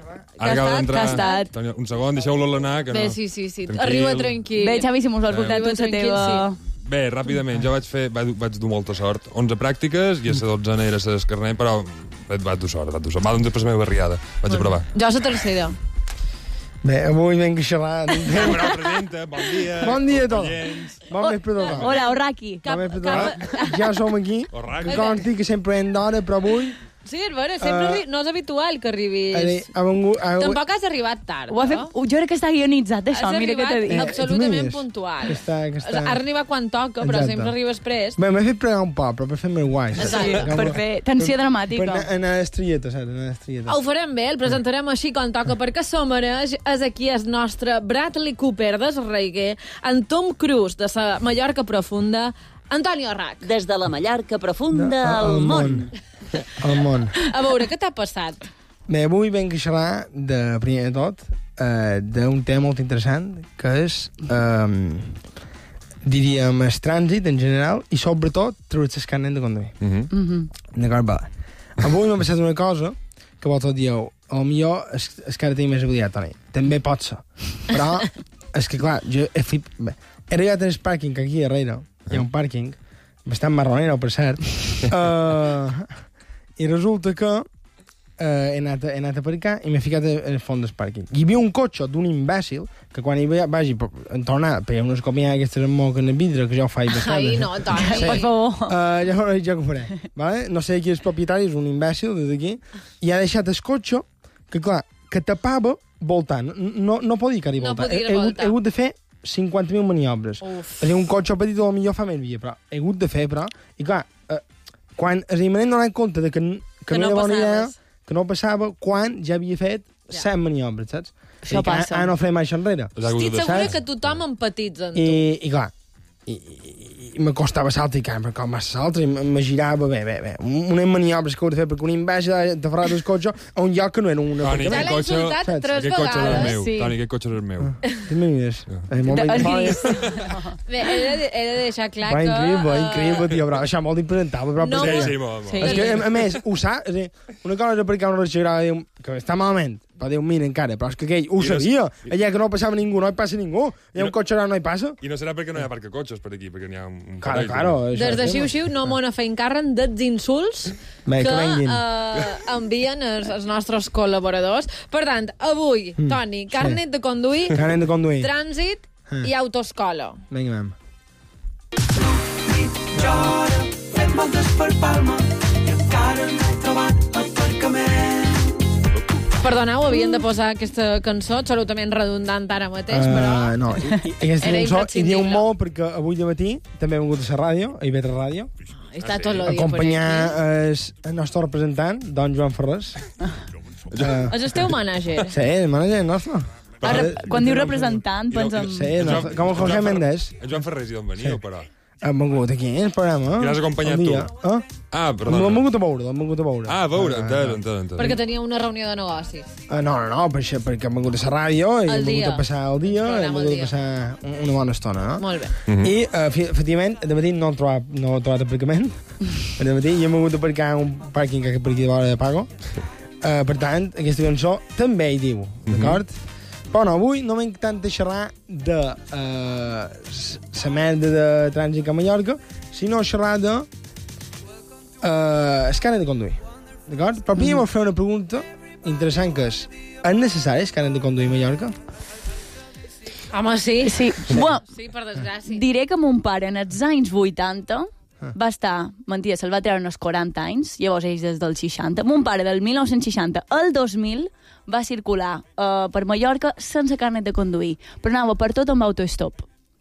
Un segon, deixeu-lo anar, que no... Bé, sí. Arriba tranquil. Bé, Xavi, si mos vols portar tu la teva... Bé, ràpidament, jo vaig dur molta sort. 11 pràctiques i a la 12a era el carnet, però vaig dur sort. Va doncs per la meva barriada. Vaig aprovar. Jo la tercera. Bé, avui venc a xerrar. Però presenta, bon dia. Bon dia a tots. Bon vespre a tothom. Hola, Orraki. Bon vespre a tothom. Ja som aquí. Que consti que sempre hem d'hora, però avui... Sí, és vera, sempre no és habitual que arribis. Tampoc has arribat tard, no? Jo crec que està guionitzat, això, mira què t'he dit. Has arribat absolutament puntual. Has arribat quan toca, però sempre arribes prest. Bé, m'he fet pregar un poc, però per fer-me guai. Per fer tensió dramàtica. Per anar a l'estrelleta, saps? Ho farem bé, el presentarem així quan toca, perquè som mereix, és aquí el nostre Bradley Cooper des Reiguer, en Tom Cruise de la Mallorca Profunda, Antonio Rac. Des de la Mallorca Profunda al món. Al món. A veure, què t'ha passat? Bé, avui venc a xerrar, primer de tot, d'un tema molt interessant, que és, diríem, el trànsit en general, i sobretot treure's el carnet de conduir. D'acord, va. Avui m'ha passat una cosa que vosaltres dieu, potser el que ara tenim més habilitat, Toni. També pot ser. Però, és que, clar, jo he arribat al pàrquing aquí darrere, hi ha un pàrquing, bastant marronero, per cert, i resulta que he anat a aparcar i m'he ficat al fons del pàrquing. Hi havia un cotxe d'un imbècil que quan hi vagi a tornar, perquè hi ha unes copiades aquestes amb moc en el vidre, que ja ho faig de Ai, no, Toni, per favor. Ja ho faré. Vale? No sé qui és el propietari, és un imbècil des d'aquí, i ha deixat el cotxe que, clar, que tapava voltant. No podia que voltant. He hagut de fer 50.000 maniobres. És un cotxe petit, potser fa més via, però he hagut de fer, però... I clar, quan es m'he donat compte de que no era bona idea, que no passava, quan ja havia fet 100 maniobres, saps? Això passa. No faré mai això enrere. Estic segura que tothom empatitza amb tu. I clar, i me costava saltar i cambra, com a saltar, i me girava bé. Unes maniobres que ho he de fer, perquè un imbècil ha de ferrar el cotxe a un lloc que no era un aparcament. Ja l'he insultat 3 vegades. Toni, aquest cotxe és el meu. Tu me mires. Bé, he de deixar clar que... Increïble, tio, però això molt impresentable. Sí, molt. És que, a més, ho saps? Una cosa és aparcar una registrada que està malament, però Déu mira encara, però és que aquell ho sabia. Allà que no passava ningú, no hi passa ningú. Hi ha un cotxe no hi passa. I no serà perquè no hi ha parc de cotxes per aquí, perquè n'hi ha un Claro. Des de Xiu-Xiu no m'ho feim càrrec dels insults que envien els nostres col·laboradors. Per tant, avui, Toni, carnet de conduir, trànsit i autoescola. Vinga, vam. Llora, fet moltes per Palma i encara no he trobat aparcament. Perdoneu, havien de posar aquesta cançó absolutament redundant ara mateix, però... No, aquesta cançó hi diu molt perquè avui de matí també he vingut a la ràdio, a IB3 Ràdio, està tot el dia acompanyar el nostre representant, don Joan Ferrés. És el teu mànager? Sí, el mànager nostre. Quan diu representant, pensem... Sí, com el José Méndez. El Joan Ferrés i d'on veniu, però... Hem vengut aquí, el programa. I l'has acompanyat tu? Perdona. L'hem vengut a veure, a veure, entès. Perquè tenia una reunió de negocis. No, perquè hem vengut a la ràdio i hem vengut a passar el dia, hem vengut a passar una bona estona, no? Molt bé. I, efectivament, de matí no he trobat aparcament. De matí i hem vengut a aparcar un pàrquing que per aquí de vora de Pago. Per tant, aquesta cançó també hi diu, d'acord? Però no, avui no m'he tant de xerrar de la merda de trànsit a Mallorca, sinó xerrar de carnet de conduir, d'acord? Però primer m'ho fer una pregunta interessant, que és necessari el carnet de conduir a Mallorca? Home, sí. Sí, per desgràcia. Diré que mon pare, en els anys 80, va estar, mentida, se'l va treure uns 40 anys, llavors ells des del 60. Mon pare, del 1960 al 2000, va circular per Mallorca sense carnet de conduir, però anava per tot amb autostop.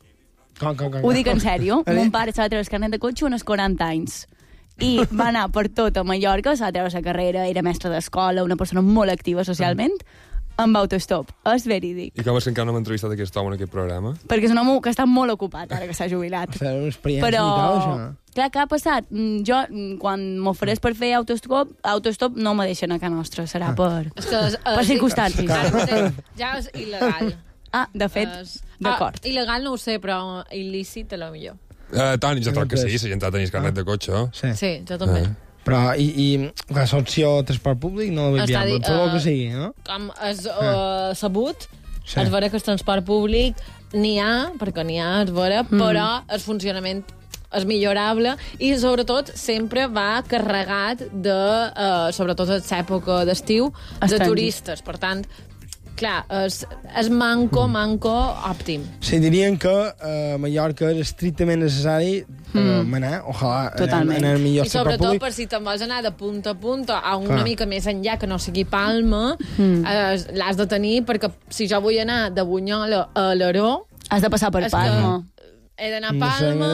Ho dic en sèrio. Mon pare s'ha de treure el carnet de cotxe uns 40 anys. I va anar per tot a Mallorca, s'ha de treure la carrera, era mestre d'escola, una persona molt activa socialment, amb autostop. És verídic. I com és que encara no m'ha entrevistat aquest home en aquest programa? Perquè és un home que està molt ocupat, ara que s'ha jubilat. Però, clar, què ha passat? Jo, quan m'ofereix per fer autostop no me deixen a casa nostra. Serà per circumstàncies. Ja és il·legal. De fet, d'acord. Il·legal no ho sé, però il·lícit a lo millor. Toni, jo troc que sí, la gent ha de tenir carnet de cotxe. Sí, jo també. Però, i la opció transport públic no la veig viable, tot el que sigui, no? Com és sabut, és vera que el transport públic n'hi ha, perquè n'hi ha, és vera, però el funcionament és millorable i, sobretot, sempre va carregat de, sobretot a l'època d'estiu, de turistes. Per tant, clar, és manco òptim. Sí, dirien que a Mallorca és estrictament necessari manar, ojalà, anar millor i sobretot per si te'n vols anar de punta a punta a una mica més enllà que no sigui Palma, l'has de tenir, perquè si jo vull anar de Bunyola a l'Aró, has de passar per Palma. He d'anar a Palma,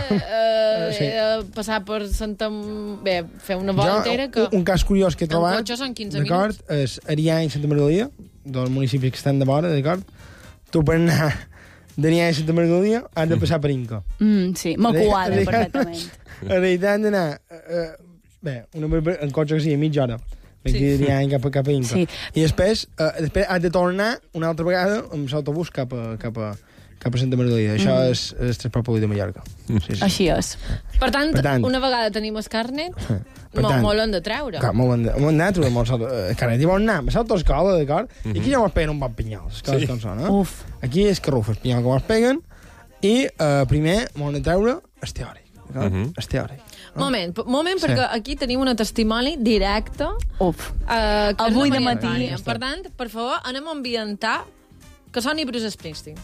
he de passar per Santa... Bé, fer una volta entera que... Un cas curiós que he trobat, en cotxe són 15 minuts. És Arià i Santa Margalia, dels municipis que estan de vora, d'acord? Tu per anar d'Arià i Santa Margalia has de passar per Inca. Sí, m'acuada perfectament. En realitat han d'anar... Bé, en cotxe que sigui, mitja hora. D'Arià cap a Inca. I després has de tornar una altra vegada amb l'autobús cap a Santa Margalida. Això és el transport públic de Mallorca. Així és. Per tant, una vegada tenim el carnet, molt hem de treure. Molt hem d'anar a treure el carnet. I bon anar, a l'autoscola, d'acord? I aquí ja mos peguen un bon pinyol. Aquí és carrufes, pinyol que mos peguen, i primer mos hem de treure el teòric. El teòric. Moment, perquè aquí tenim una testimoni directe. Avui de matí. Per tant, per favor, anem a ambientar que soni Bruce Springsteen.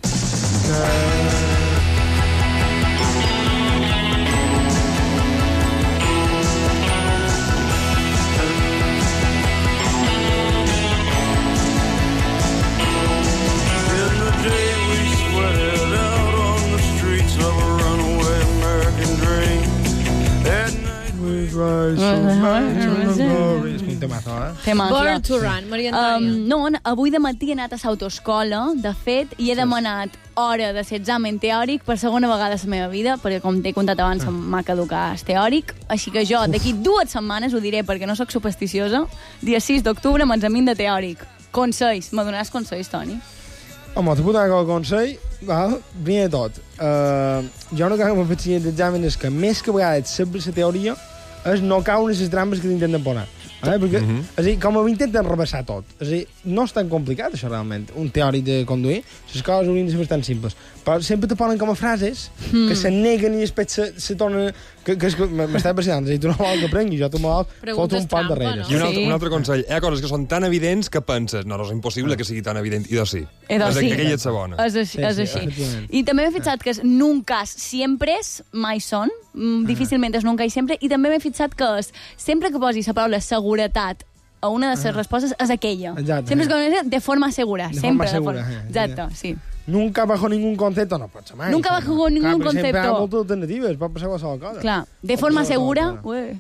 Born to Run, Maria Antònia. No, avui de matí he anat a l'autoescola, de fet, i he demanat hora de fer examen teòric per segona vegada a la meva vida, perquè, com t'he contat abans, m'ha caducat el teòric, així que jo, d'aquí 2 setmanes, ho diré perquè no sóc supersticiosa, dia 6 d'octubre, m'examin de teòric. Consells. Me donaràs consells, Toni? Home, t'ho puc donar com a consell, val? Primer de tot, jo no cal que m'he fet d'examen és que més que a vegades sempre la teoria és no caure en les trampes que t'intenten posar. Perquè, és a dir, com ho intenten rebaixar tot. És a dir, no és tan complicat, això, realment. Un teòric de conduir, les coses haurien de ser bastant simples. Però sempre te ponen com a frases que se neguen i després se tornen... M'està impressionant. És a dir, tu no vols que prengui, jo tu me vols fotre un pot darrere. I un altre consell. Hi ha coses que són tan evidents que penses, no és impossible que sigui tan evident. I doncs sí. Aquella és bona. És així. I també m'he fixat que és nunca siempre mai són, difícilment és nunca i sempre, i també m'he fixat que és, sempre que posis la paraula seguretat a una de les respostes és aquella. Sempre és com de forma segura. Sempre. Exacte, sí. Nunca bajo ningún concepto, no pot ser mai. Nunca bajo ningún concepto. Sempre hi ha moltes alternatives, pot passar qualsevol cosa. Clar, de forma segura...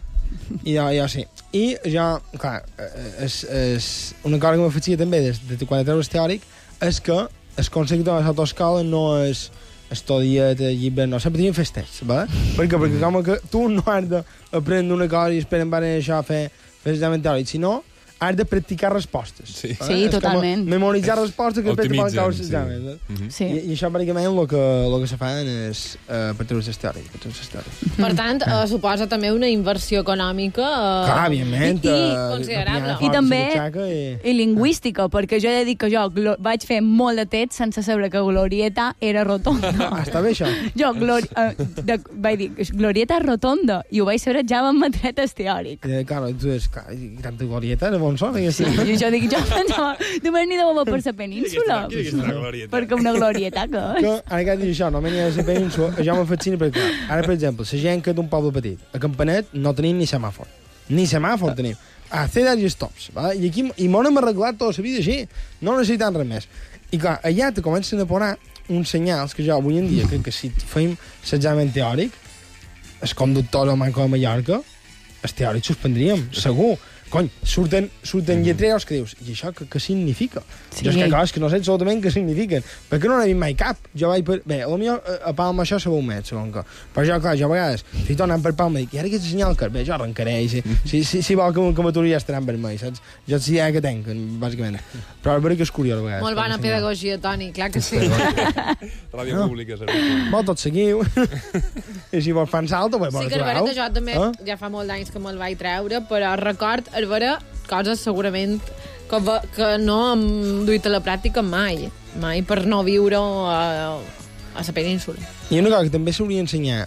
I jo sí. I jo, clar, és una cosa que m'afegia també de quan treus teòric és que el concepte de l'autoscola no és estudiar llibres, no, sempre tenien festets, va? Perquè com que tu no has d'aprendre una cosa i esperar per això fer examen teòric, sinó has de practicar respostes. Sí, totalment. Memoritzar respostes que després te poden caure l'examen. I això, pràcticament, el que se fan és per treure les teòriques. Per tant, suposa també una inversió econòmica... Clar, evidentment. I considerable. I també i lingüística, perquè jo he de dir que jo vaig fer molt de text sense saber que Glorieta era rotonda. Està bé, això? Jo vaig dir, Glorieta és rotonda, i ho vaig saber ja amb matretes teòric. Clar, tu és, tanta Glorieta, on són? Sí, jo pensava, tu m'has anat a per la península. Perquè una glorieta, què és? Ara que has dit això, no m'he anat a la península, jo m'ho fascina perquè, ara, per exemple, la gent que és d'un poble petit, a Campanet no tenim ni semàfor. Ni semàfor tenim. Accedes i stops. I aquí m'ho hem arreglat tota la vida així. No necessitem res més. I clar, allà te comencen a posar uns senyals que jo avui en dia crec que si fem l'examen teòric, el conductor del Banco de Mallorca, el teòric suspendríem, segur. Cony, surten lletreros que dius, i això què significa? Sí. Jo és que coses que no sé absolutament què signifiquen, perquè no n'he vist mai cap. Jo vaig per... Bé, potser a Palma això sabeu més, segon que... Però jo, clar, jo a vegades, si tornant per Palma, dic, i ara aquest senyal que... Bé, jo arrencaré, si vol que m'aturi ja estarà amb vermell, saps? Jo sí que tenc, bàsicament. Però és que és curiós, a vegades. Molt bona pedagogia, Toni, clar que sí. Ràdio pública, Vol tot seguiu. I si vols fan salto, bé, sí, que és veritat, jo també ja fa molt d'anys que me'l vaig treure, però record veure coses segurament que no hem duit a la pràctica mai per no viure a la península. I una cosa que també s'hauria d'ensenyar,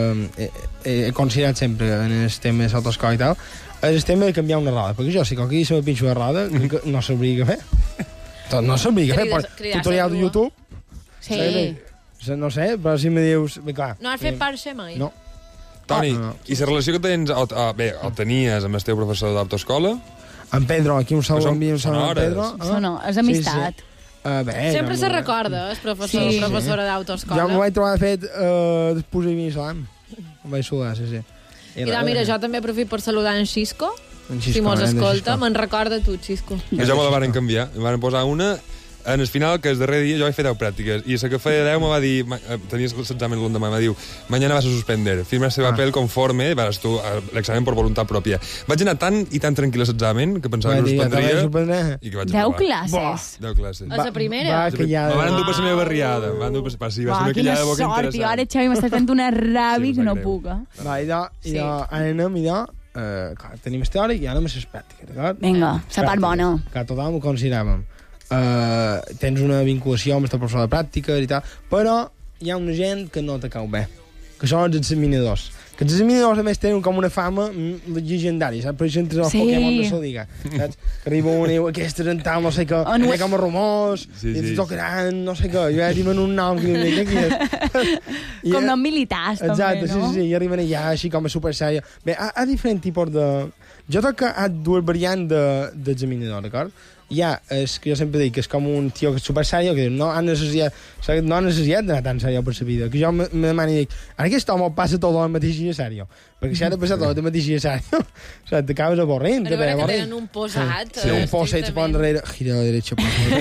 he considerat sempre en els temes d'autoscola i tal, és el tema de canviar una roda, perquè jo, si qualque dia se me pinxo una roda, no sabria què fer. No sabria què fer, tutorial de YouTube. Sí. No sé, però si me dius... No has fet parxa mai? No. Toni, i la relació que tens, o tenies amb el teu professor d'autoescola? En Pedro, aquí un salut en Pedro. És amistat. Sempre se recorda, el professor d'autoescola. Jo m'ho vaig trobar, de fet, després de l'Islam. Em vaig saludar, sí. I mira, jo també aprofito per saludar en Xisco. Si mos escolta, me'n recorda tu, Xisco. Jo me la van canviar, em van posar una... En el final, que el darrer dia, jo vaig fer 10 pràctiques, i la que feia 10 me va dir, tenies l'examen l'endemà, me diu, mañana vas a suspender, firma este papel conforme, vas tu, l'examen per voluntat pròpia. Vaig anar tan i tan tranquil·la a l'examen, que pensava que suspendria, i que vaig aprovar. 10 classes? 10 classes. A la primera? Me van endur per la meva barriada, va ser una quillada de boca interessant. Quina sort, ara, Xavi, m'està fent una ràbia que no puc. Va, i anem, tenim el teòric i anem a les pràctiques, d'acord? Vinga, la part bona. Que tothom ho consideràvem. Tens una vinculació amb el professor de pràctica i tal, però hi ha una gent que no te cau bé, que són els examinadors. Que els examinadors, a més, tenen com una fama llegendària, saps? Per això entre els Pokémon no se'l diga, saps? Que arriba un i diu, aquesta és en tal, no sé què, hi ha com a rumors, i ens tocaran, no sé què, i arriben un nom que diu, què és? Com noms militars, també, no? Sí, i arriben allà així com a super sèrio. Bé, hi ha diferents tipus de... Jo crec que hi ha dues variants d'examinador, d'acord? Hi ha, que jo sempre dic que és com un tio que és super sèrio, que diu, no ha necessitat d'anar tan sèrio per la vida. Que jo me demano i dic, ara aquest home passa tot el mateix dia sèrio. Perquè si ha de passar tot el mateix dia sèrio, t'acabes avorrint. A veure que tenen un posat. Sí, un posat, se poden darrere, gira a la derecha,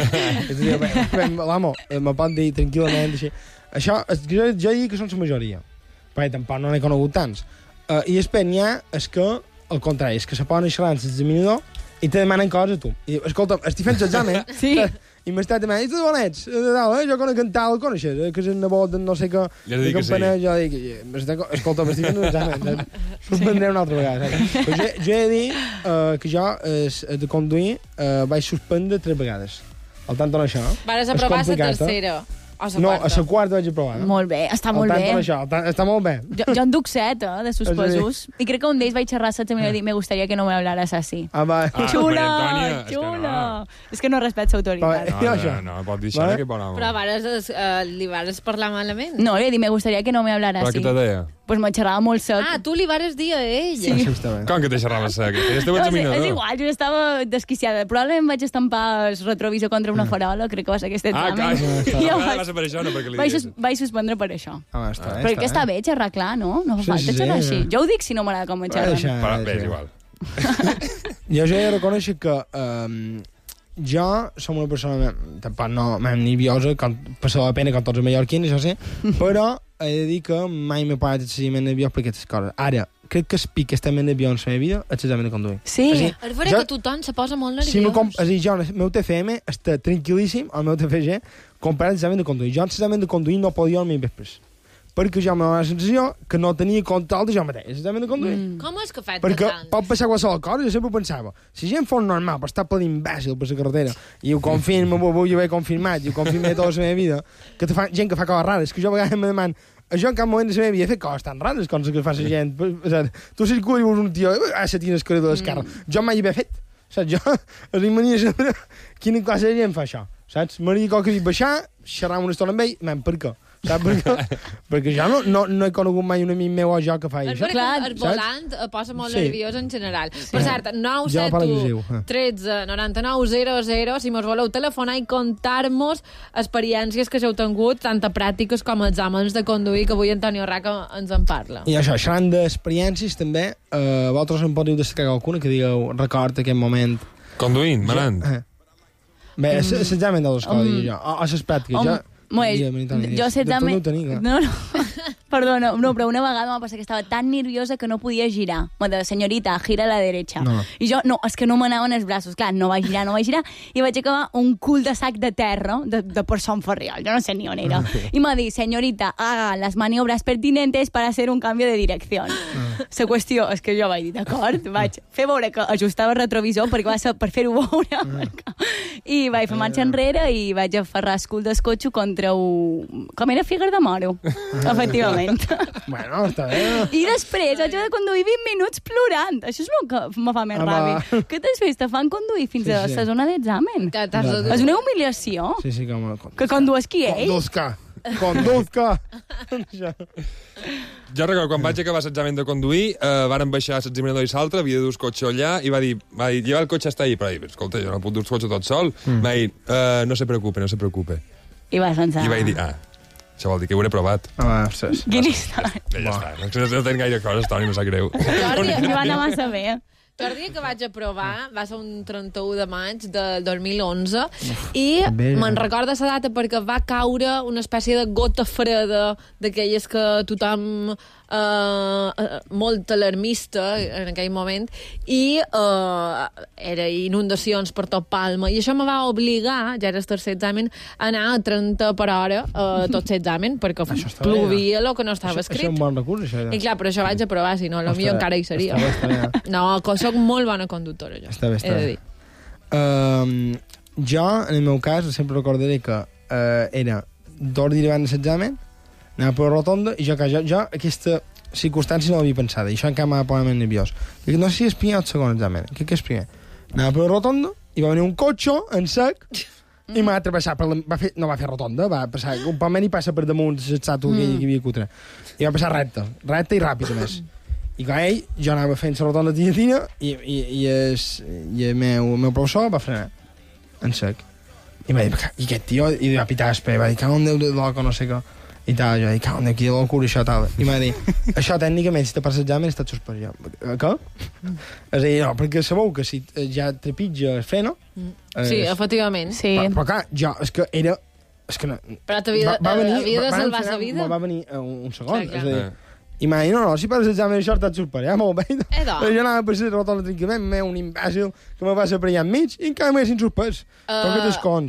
vamos, me pot dir tranquil·lament així. Això, jo dic que són la majoria, perquè tampoc no n'he conegut tants. I després n'hi ha, és que, al contrari, és que se poden xerrar amb l'examinador i te demanen coses a tu. I, escolta, estic fent l'examen. Sí. I m'està també, i tu d'on ets? Jo conec en tal, el coneixes? Que és el nebot de no sé què, de Campanet, jo dic, escolta, m'estic fent un examen, suspendré una altra vegada. Però jo he de dir que jo de conduir vaig suspendre 3 vegades. Al tant en això. Vares aprovar la tercera. No, a la quarta vaig aprovar. Molt bé, està molt bé. Està molt bé. Jo en duc 7, de suspesos. I crec que un d'ells vaig xerrar 7 i dir, me gustaría que no me hablaras así. Xula! És que no respecta autoritat. No, pot dir això, que bon home. Però li vares parlar malament? No, li he dit, me gustaría que no me hablaras así. Però què te deia? Pues me xerrava molt sec. Tu li vares dir a ell. Sí. Com que te xerrava sec? Esteu examinador. És igual, jo estava desquiciada. Probablement vaig estampar el retrovisor contra una farola, crec que va ser aquest examen. Va ser per això, no perquè li digués. Vaig suspendre per això. Perquè està bé xerrar clar, no? No fa falta xerrar així. Jo ho dic si no m'agrada com em xerren. Bé, és igual. Jo he de reconèixer que jo som una persona tampoc no nerviosa, passa la pena com tots els mallorquins, això sí, però he de dir que mai m'he parat excessivament nerviós per aquestes coses. Ara, crec que el pic que estem més nerviós en la meva vida és l'examen de conduir. Sí. És vera que tothom se posa molt nerviós. Jo, el meu TFM està tranquil·líssim, el meu TFG, comparat amb l'examen de conduir. Jo en l'examen de conduir no podia dormir vespres, perquè jo m'ha la sensació que no tenia control de jo mateix, l'examen de conduir. Com és que fas perquè pot passar qualsevol cosa, jo sempre pensava, si gent fos normal, per estar per l'imbècil per la carretera, i ho confirmo, ho vull haver confirmat, i ho confirmé tota la meva vida, que te fa gent que fa coses rares, que jo a vegades me demano, jo en cap moment de la meva vida he fet coses tan rares com les que fa la gent. Tu circules i veus un tio, se tira el carrer de l'esquerra. Jo mai hi havia fet. Saps? Jo es mania de saber quina classe de gent fa això. Saps? M'agradaria qualque dia baixar, xerrar una estona amb ell, per què? Saps? Perquè jo no he conegut mai un amic meu o jo que fa això. El volant posa molt nerviós en general. Per cert, 971 13 99 00, si mos voleu telefonar i contar-nos experiències que heu tingut, tant a pràctiques com a exàmens de conduir, que avui Antonio Raca ens en parla. I això, xerrant d'experiències, també, vosaltres em podeu destacar alguna que digueu, record aquest moment... Conduint, manant. Bé, l'examen de l'escola, diria jo, o les pràctiques, jo sé també... No, perdona, no, però una vegada m'ha passat que estava tan nerviosa que no podia girar. De senyorita, gira a la derecha. No. I jo, no, és que no m'anaven els braços. Clar, no vaig girar, i vaig acabar un cul de sac de terra de Person Ferriol. Jo no sé ni on era. I m'ha dit, senyorita, haga las maniobras pertinentes para hacer un cambio de dirección. La qüestió és que jo vaig dir, d'acord, vaig fer veure que ajustava el retrovisor perquè va ser per fer-ho veure. I vaig fer marxa enrere i vaig aferrar el cul del cotxe contra com era Figuer de Moro, efectivament. Bueno, està bé. I després haig de conduir 20 minuts plorant. Això és el que me fa més ràbia. Què t'has vist? Te fan conduir fins a la zona d'examen. És una humiliació. Sí, com... Que condues qui ell? Conduzca. Jo recordo, quan vaig acabar l'examen de conduir, varen baixar l'examinador i l'altre, havia de dur el cotxe allà, i va dir, lleva el cotxe hasta ahí. Però escolta, jo no puc dur el cotxe tot sol. Va dir, no se preocupe. I vas pensar... I vaig dir, això vol dir que ho he provat. Quin història. Bé, ja està. No tenc gaire coses, Toni, no sap greu. Jordi, va anar massa bé. El dia que vaig aprovar va ser un 31 de maig de 2011 i me'n recordo la data perquè va caure una espècie de gota freda d'aquelles que tothom molt alarmista en aquell moment i era inundacions per tot Palma i això me va obligar, ja era el tercer examen, a anar a 30 per hora tot l'examen perquè plovia el que no estava escrit. Això és un bon recurs, això. I clar, però això vaig aprovar, si no, potser encara hi seria. No, soc molt bona conductora, jo. Està bé. Jo, en el meu cas, sempre recordaré que era 2 dies abans de l'examen, anava per la rotonda, i jo aquesta circumstància no l'havia pensada, i això encara m'ha posat més nerviós. No sé si és primer o el segon examen, crec que és primer. Anava per la rotonda, i va venir un cotxe en sec, i m'ha travessat, no va fer rotonda, va passar, un palment i passa per damunt l'estàtua que hi havia cutre. I va passar recte i ràpid, a més. I clar, jo anava fent la rotonda tina, i el meu professor va frenar, en sec. I va dir, i aquest tio, i va pitar espai, va dir, que on Déu de loco, no sé què. I tal, jo dic, on aquí de locura, això tal. I m'ha dit, això tècnicament, si te passa l'examen, està suspès jo. Què? És a dir, no, perquè sabeu que si ja trepitja el freno... Sí, efectivament. Però clar, jo, és que era... Però havia de salvar la vida. Va venir un segon, és a dir... I m'ha dit, no, si passes l'examen, això està suspès, ja, molt bé. Jo anava a passar el rotonda trinquement, un imbècil que me va ser per allà enmig, i encara m'he sin suspès. Però que t'escons.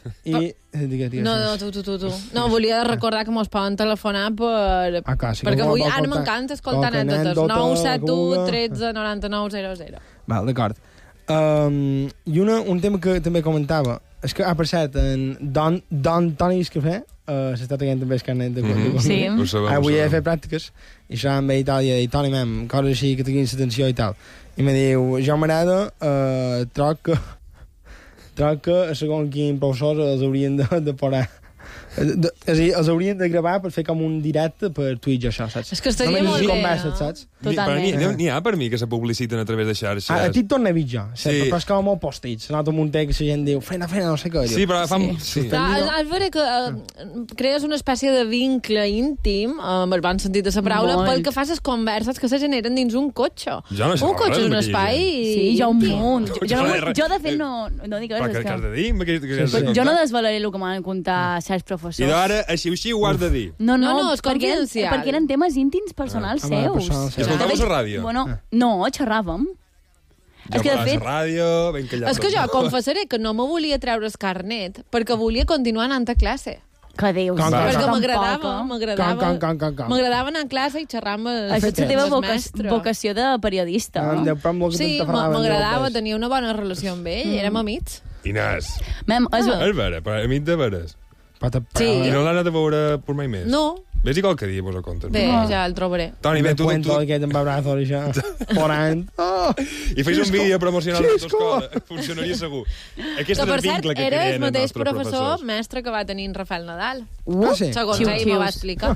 I... Digues. No, tu. No, volia recordar que mos poden telefonar per... perquè avui ara m'encanta escoltar anècdotes. 971 13 99 00. Val, d'acord. I un tema que també comentava és que, per cert, en Don Tony's Cafè s'està traient també el carnet de conduir. Sí. Avui he fet pràctiques i això em ve a Itàlia i Toni, coses així que tinguin l'atenció i tal. I me diu, jo m'agrada, troc que segons quin professor els haurien de posar... És a dir, els haurien de gravar per fer com un directe per Twitch, això, saps? És que estaria molt bé, converses, saps? Totalment. N'hi ha per mi que se publiciten a través de xarxes. A TikTok n'he vist jo, però és com molt post-its. Se nota un munter que la gent diu, frena, no sé què. Sí, però fan... És vera que crees una espècie de vincle íntim, amb el bon sentit de la paraula, pel que fas les converses que se generen dins un cotxe. Un cotxe és un espai... Sí, hi ha un munt. Jo, de fet, no dic res. Però què has de dir? Jo no desvalaré el que m'han contar certs professors. I d'ara, així ho has de dir. No, és confidencial. perquè eren temes íntims personals seus. Escoltàveu la ràdio? Bueno, no, xerràvem. És que, de fet... ràdio, ben callat. És que jo confessaré que no me volia treure el carnet perquè volia continuar anant a classe. Que dius? Perquè m'agradava anar a classe i xerrar amb el mestre. Això és la teva vocació de periodista. Sí, m'agradava, tenia una bona relació amb ell, érem amics. Inés. És vera, amic de veres. Sí. I no l'ha anat a veure per mai més? No. Ves igual que dia, vos ho comptes. Bé, ja el trobaré. Toni, bé, tu... aquest amb abrazos, això. Orant. I fes un vídeo promocional de l'escola. Funcionaria segur. Aquest és el vincle que creen els nostres professors. Era el mateix professor mestre que va tenir en Rafael Nadal. Sí? Segons ell me va explicar.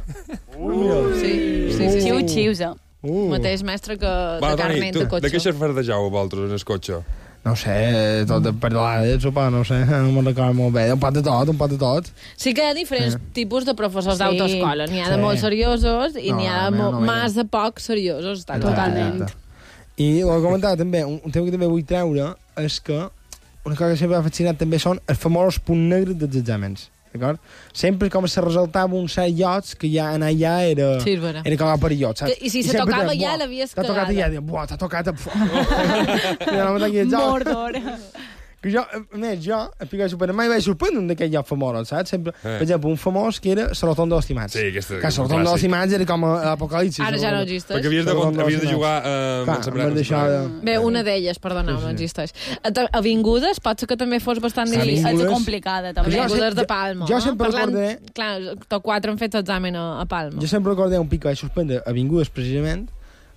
Sí. Xiusa. Mateix mestre que de carnet de cotxe. De què xerfardejau vosaltres en el cotxe? No sé, tot de parlades, no sé, no me'n recordo molt bé. Un pot de tot. Sí que hi ha diferents tipus de professors d'autoescola. N'hi ha de molt seriosos i n'hi ha de massa poc seriosos. Totalment. I el que comentava també, un tema que també vull treure és que una cosa que sempre m'ha fascinat també són els famosos punts negres dels exàmens. D'acord? Sempre com se resaltava un cert llocs que ja anar allà era com a perillot, saps? I si se tocava ja l'havies quedat. T'ha tocat allà, buah, t'ha tocat... Mordor. Que jo, a més, mai vaig sorprendre un d'aquells llocs famosos, saps? Sempre, per exemple, un famós que era la Rotonda dels Timats. Sí, aquesta que la Rotonda dels Timats era com l'apocalipsi. Ara ja no existeix. Perquè havies de jugar Bé, una d'elles, perdoneu, no existeix. Avingudes, pot ser que també fos bastant difícil. És complicada, també. Avingudes de Palma. Jo sempre recordé... Clar, tots 4 han fet examen a Palma. Jo sempre recordé un pic que vaig suspendre Avingudes, precisament,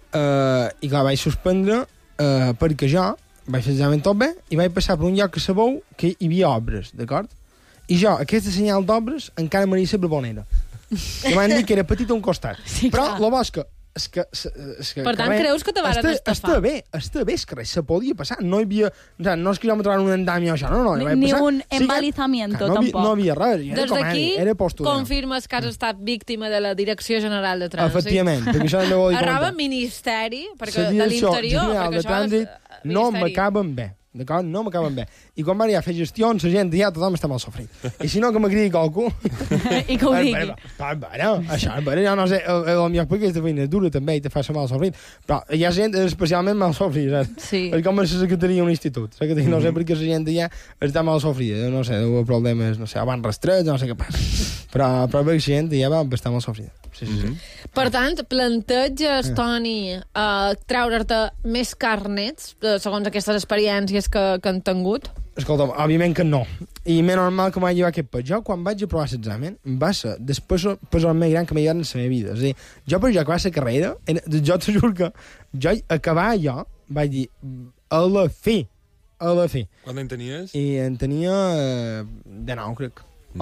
i clar, vaig suspendre perquè jo vaig fer l'examen tot bé i vaig passar per un lloc que sabeu que hi havia obres, d'acord? I jo, aquesta senyal d'obres encara m'agrada sempre on era. I m'han dit que era petit a un costat. Sí, però el bo és que per tant, creus que te varen estafar? Està bé, és que res se podia passar. No hi havia... No és que jo me trobava un andami o això, no. Ni un embalizamiento, tampoc. No havia res. Des d'aquí confirmes que has estat víctima de la Direcció General de Trànsit. Efectivament, perquè això no ho dic. Arroba Ministeri, perquè de l'Interior, perquè això és... No m'acaben bé, d'acord? No m'acaben bé. I quan van ja fer gestions, la gent ja tothom està mal sofrit. I si no, que me cridi qualcú... I que ho digui. Això és vera, jo no sé, el millor perquè aquesta feina és dura també i te fa mal sofrit, però hi ha gent especialment mal sofrit, saps? Sí. És com a la secretaria d'un institut, saps? No sé per què la gent ja està mal sofrida, no sé, deu problemes, no sé, van rastrets, no sé què passa. Però per la gent ja va estar mal sofrida. Sí. Per tant, planteges, Toni, treure-te més carnets, segons aquestes experiències que han tingut? Escolta'm, òbviament que no. I més normal que m'ha llevat aquest pet. Jo, quan vaig aprovar l'examen, va ser després el més gran que m'he llevat en la meva vida. És a dir, jo per acabar la carrera, jo t'ho juro que jo acabar allò, vaig dir, a la fi. Quant any tenies? I en tenia 19, crec.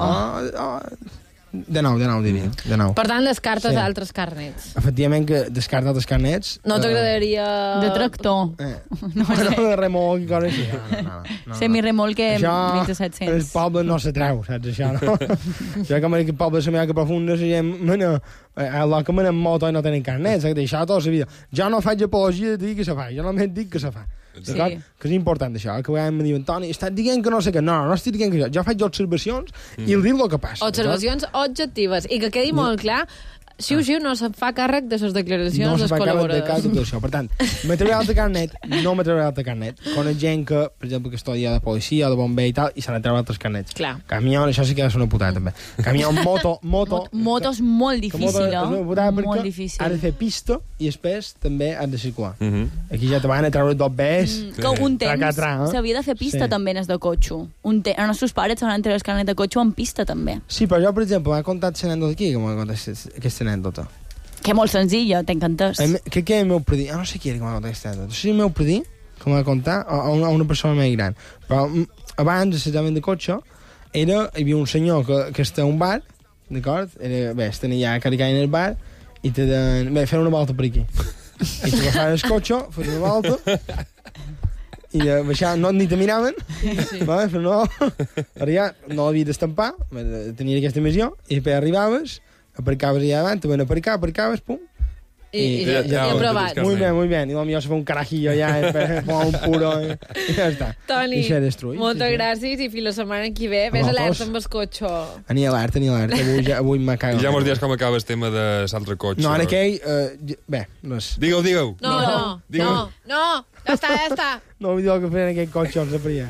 De nou, diria. De nou. Per tant, descartes altres carnets. Efectivament, que descarta altres carnets. No t'agradaria... De tractor. No sé. De remolc i coses així. No. Semiremolque 1700. El poble no se treu, saps, això, no? Jo com que el poble se m'ha que profunda, la gent el que menen moto i no tenen carnet, saps? Això tota la vida. Jo no faig apologia de dir que se fa, jo només dic que se fa. Sí. Que és important això, que a vegades em diuen, Toni, estàs dient que no sé què. No estic dient que jo faig observacions i el dic el que passa. Observacions objectives. I que quedi molt clar, Xiu-Xiu no se'n fa càrrec de les declaracions dels col·laboradors. No se'n fa càrrec de tot això. Per tant, m'atreuré l'altre carnet, no m'atreuré l'altre carnet. Conec gent que, per exemple, que estudia de policia, de bomber i tal, i se n'atreuen altres carnets. Clar. Camió, això sí que és una putada, també. Camió, moto... Moto és molt difícil, és una putada molt perquè difícil. has de fer pista i després també has de circular. Aquí ja te van a treure dos bes. Que un temps s'havia de fer pista també en els de cotxe. Els nostres pares se van treure el carnet de cotxe en pista també. Sí, però jo, per exemple, m'ha contat l'anècdota aquí, que m'ha contat aquesta anècdota. Que molt senzilla, t'he encantat. Que és el meu predí? No sé qui era que m'ha contat aquesta anècdota. No sé si el meu predí, que m'ha contat, a una persona més gran. Però abans, a l'examen de cotxe, hi havia un senyor que està a un bar, d'acord? Bé, es tenia ja caricant en el bar, i te deien, bé, fer una volta per aquí. I te agafaven el cotxe, fer una volta, i baixar, ni te miraven, va, fer una volta, arribar, no l'havia d'estampar, tenia aquesta missió, i després arribaves, aparcaves allà davant, te van aparcar, aparcaves, pum, i aprovat. Muy bien. I potser se fa un carajillo allà, un puro, i ja està. Toni, moltes gràcies i fins la setmana que ve. Ves alerta amb el cotxe. Ania alerta. Avui m'ha cagat. I ja mos dius com acaba el tema de l'altre cotxe. No, ara aquell... Bé, no és... Digueu. No, ja està. No vull dir el que feien aquell cotxe, els faria.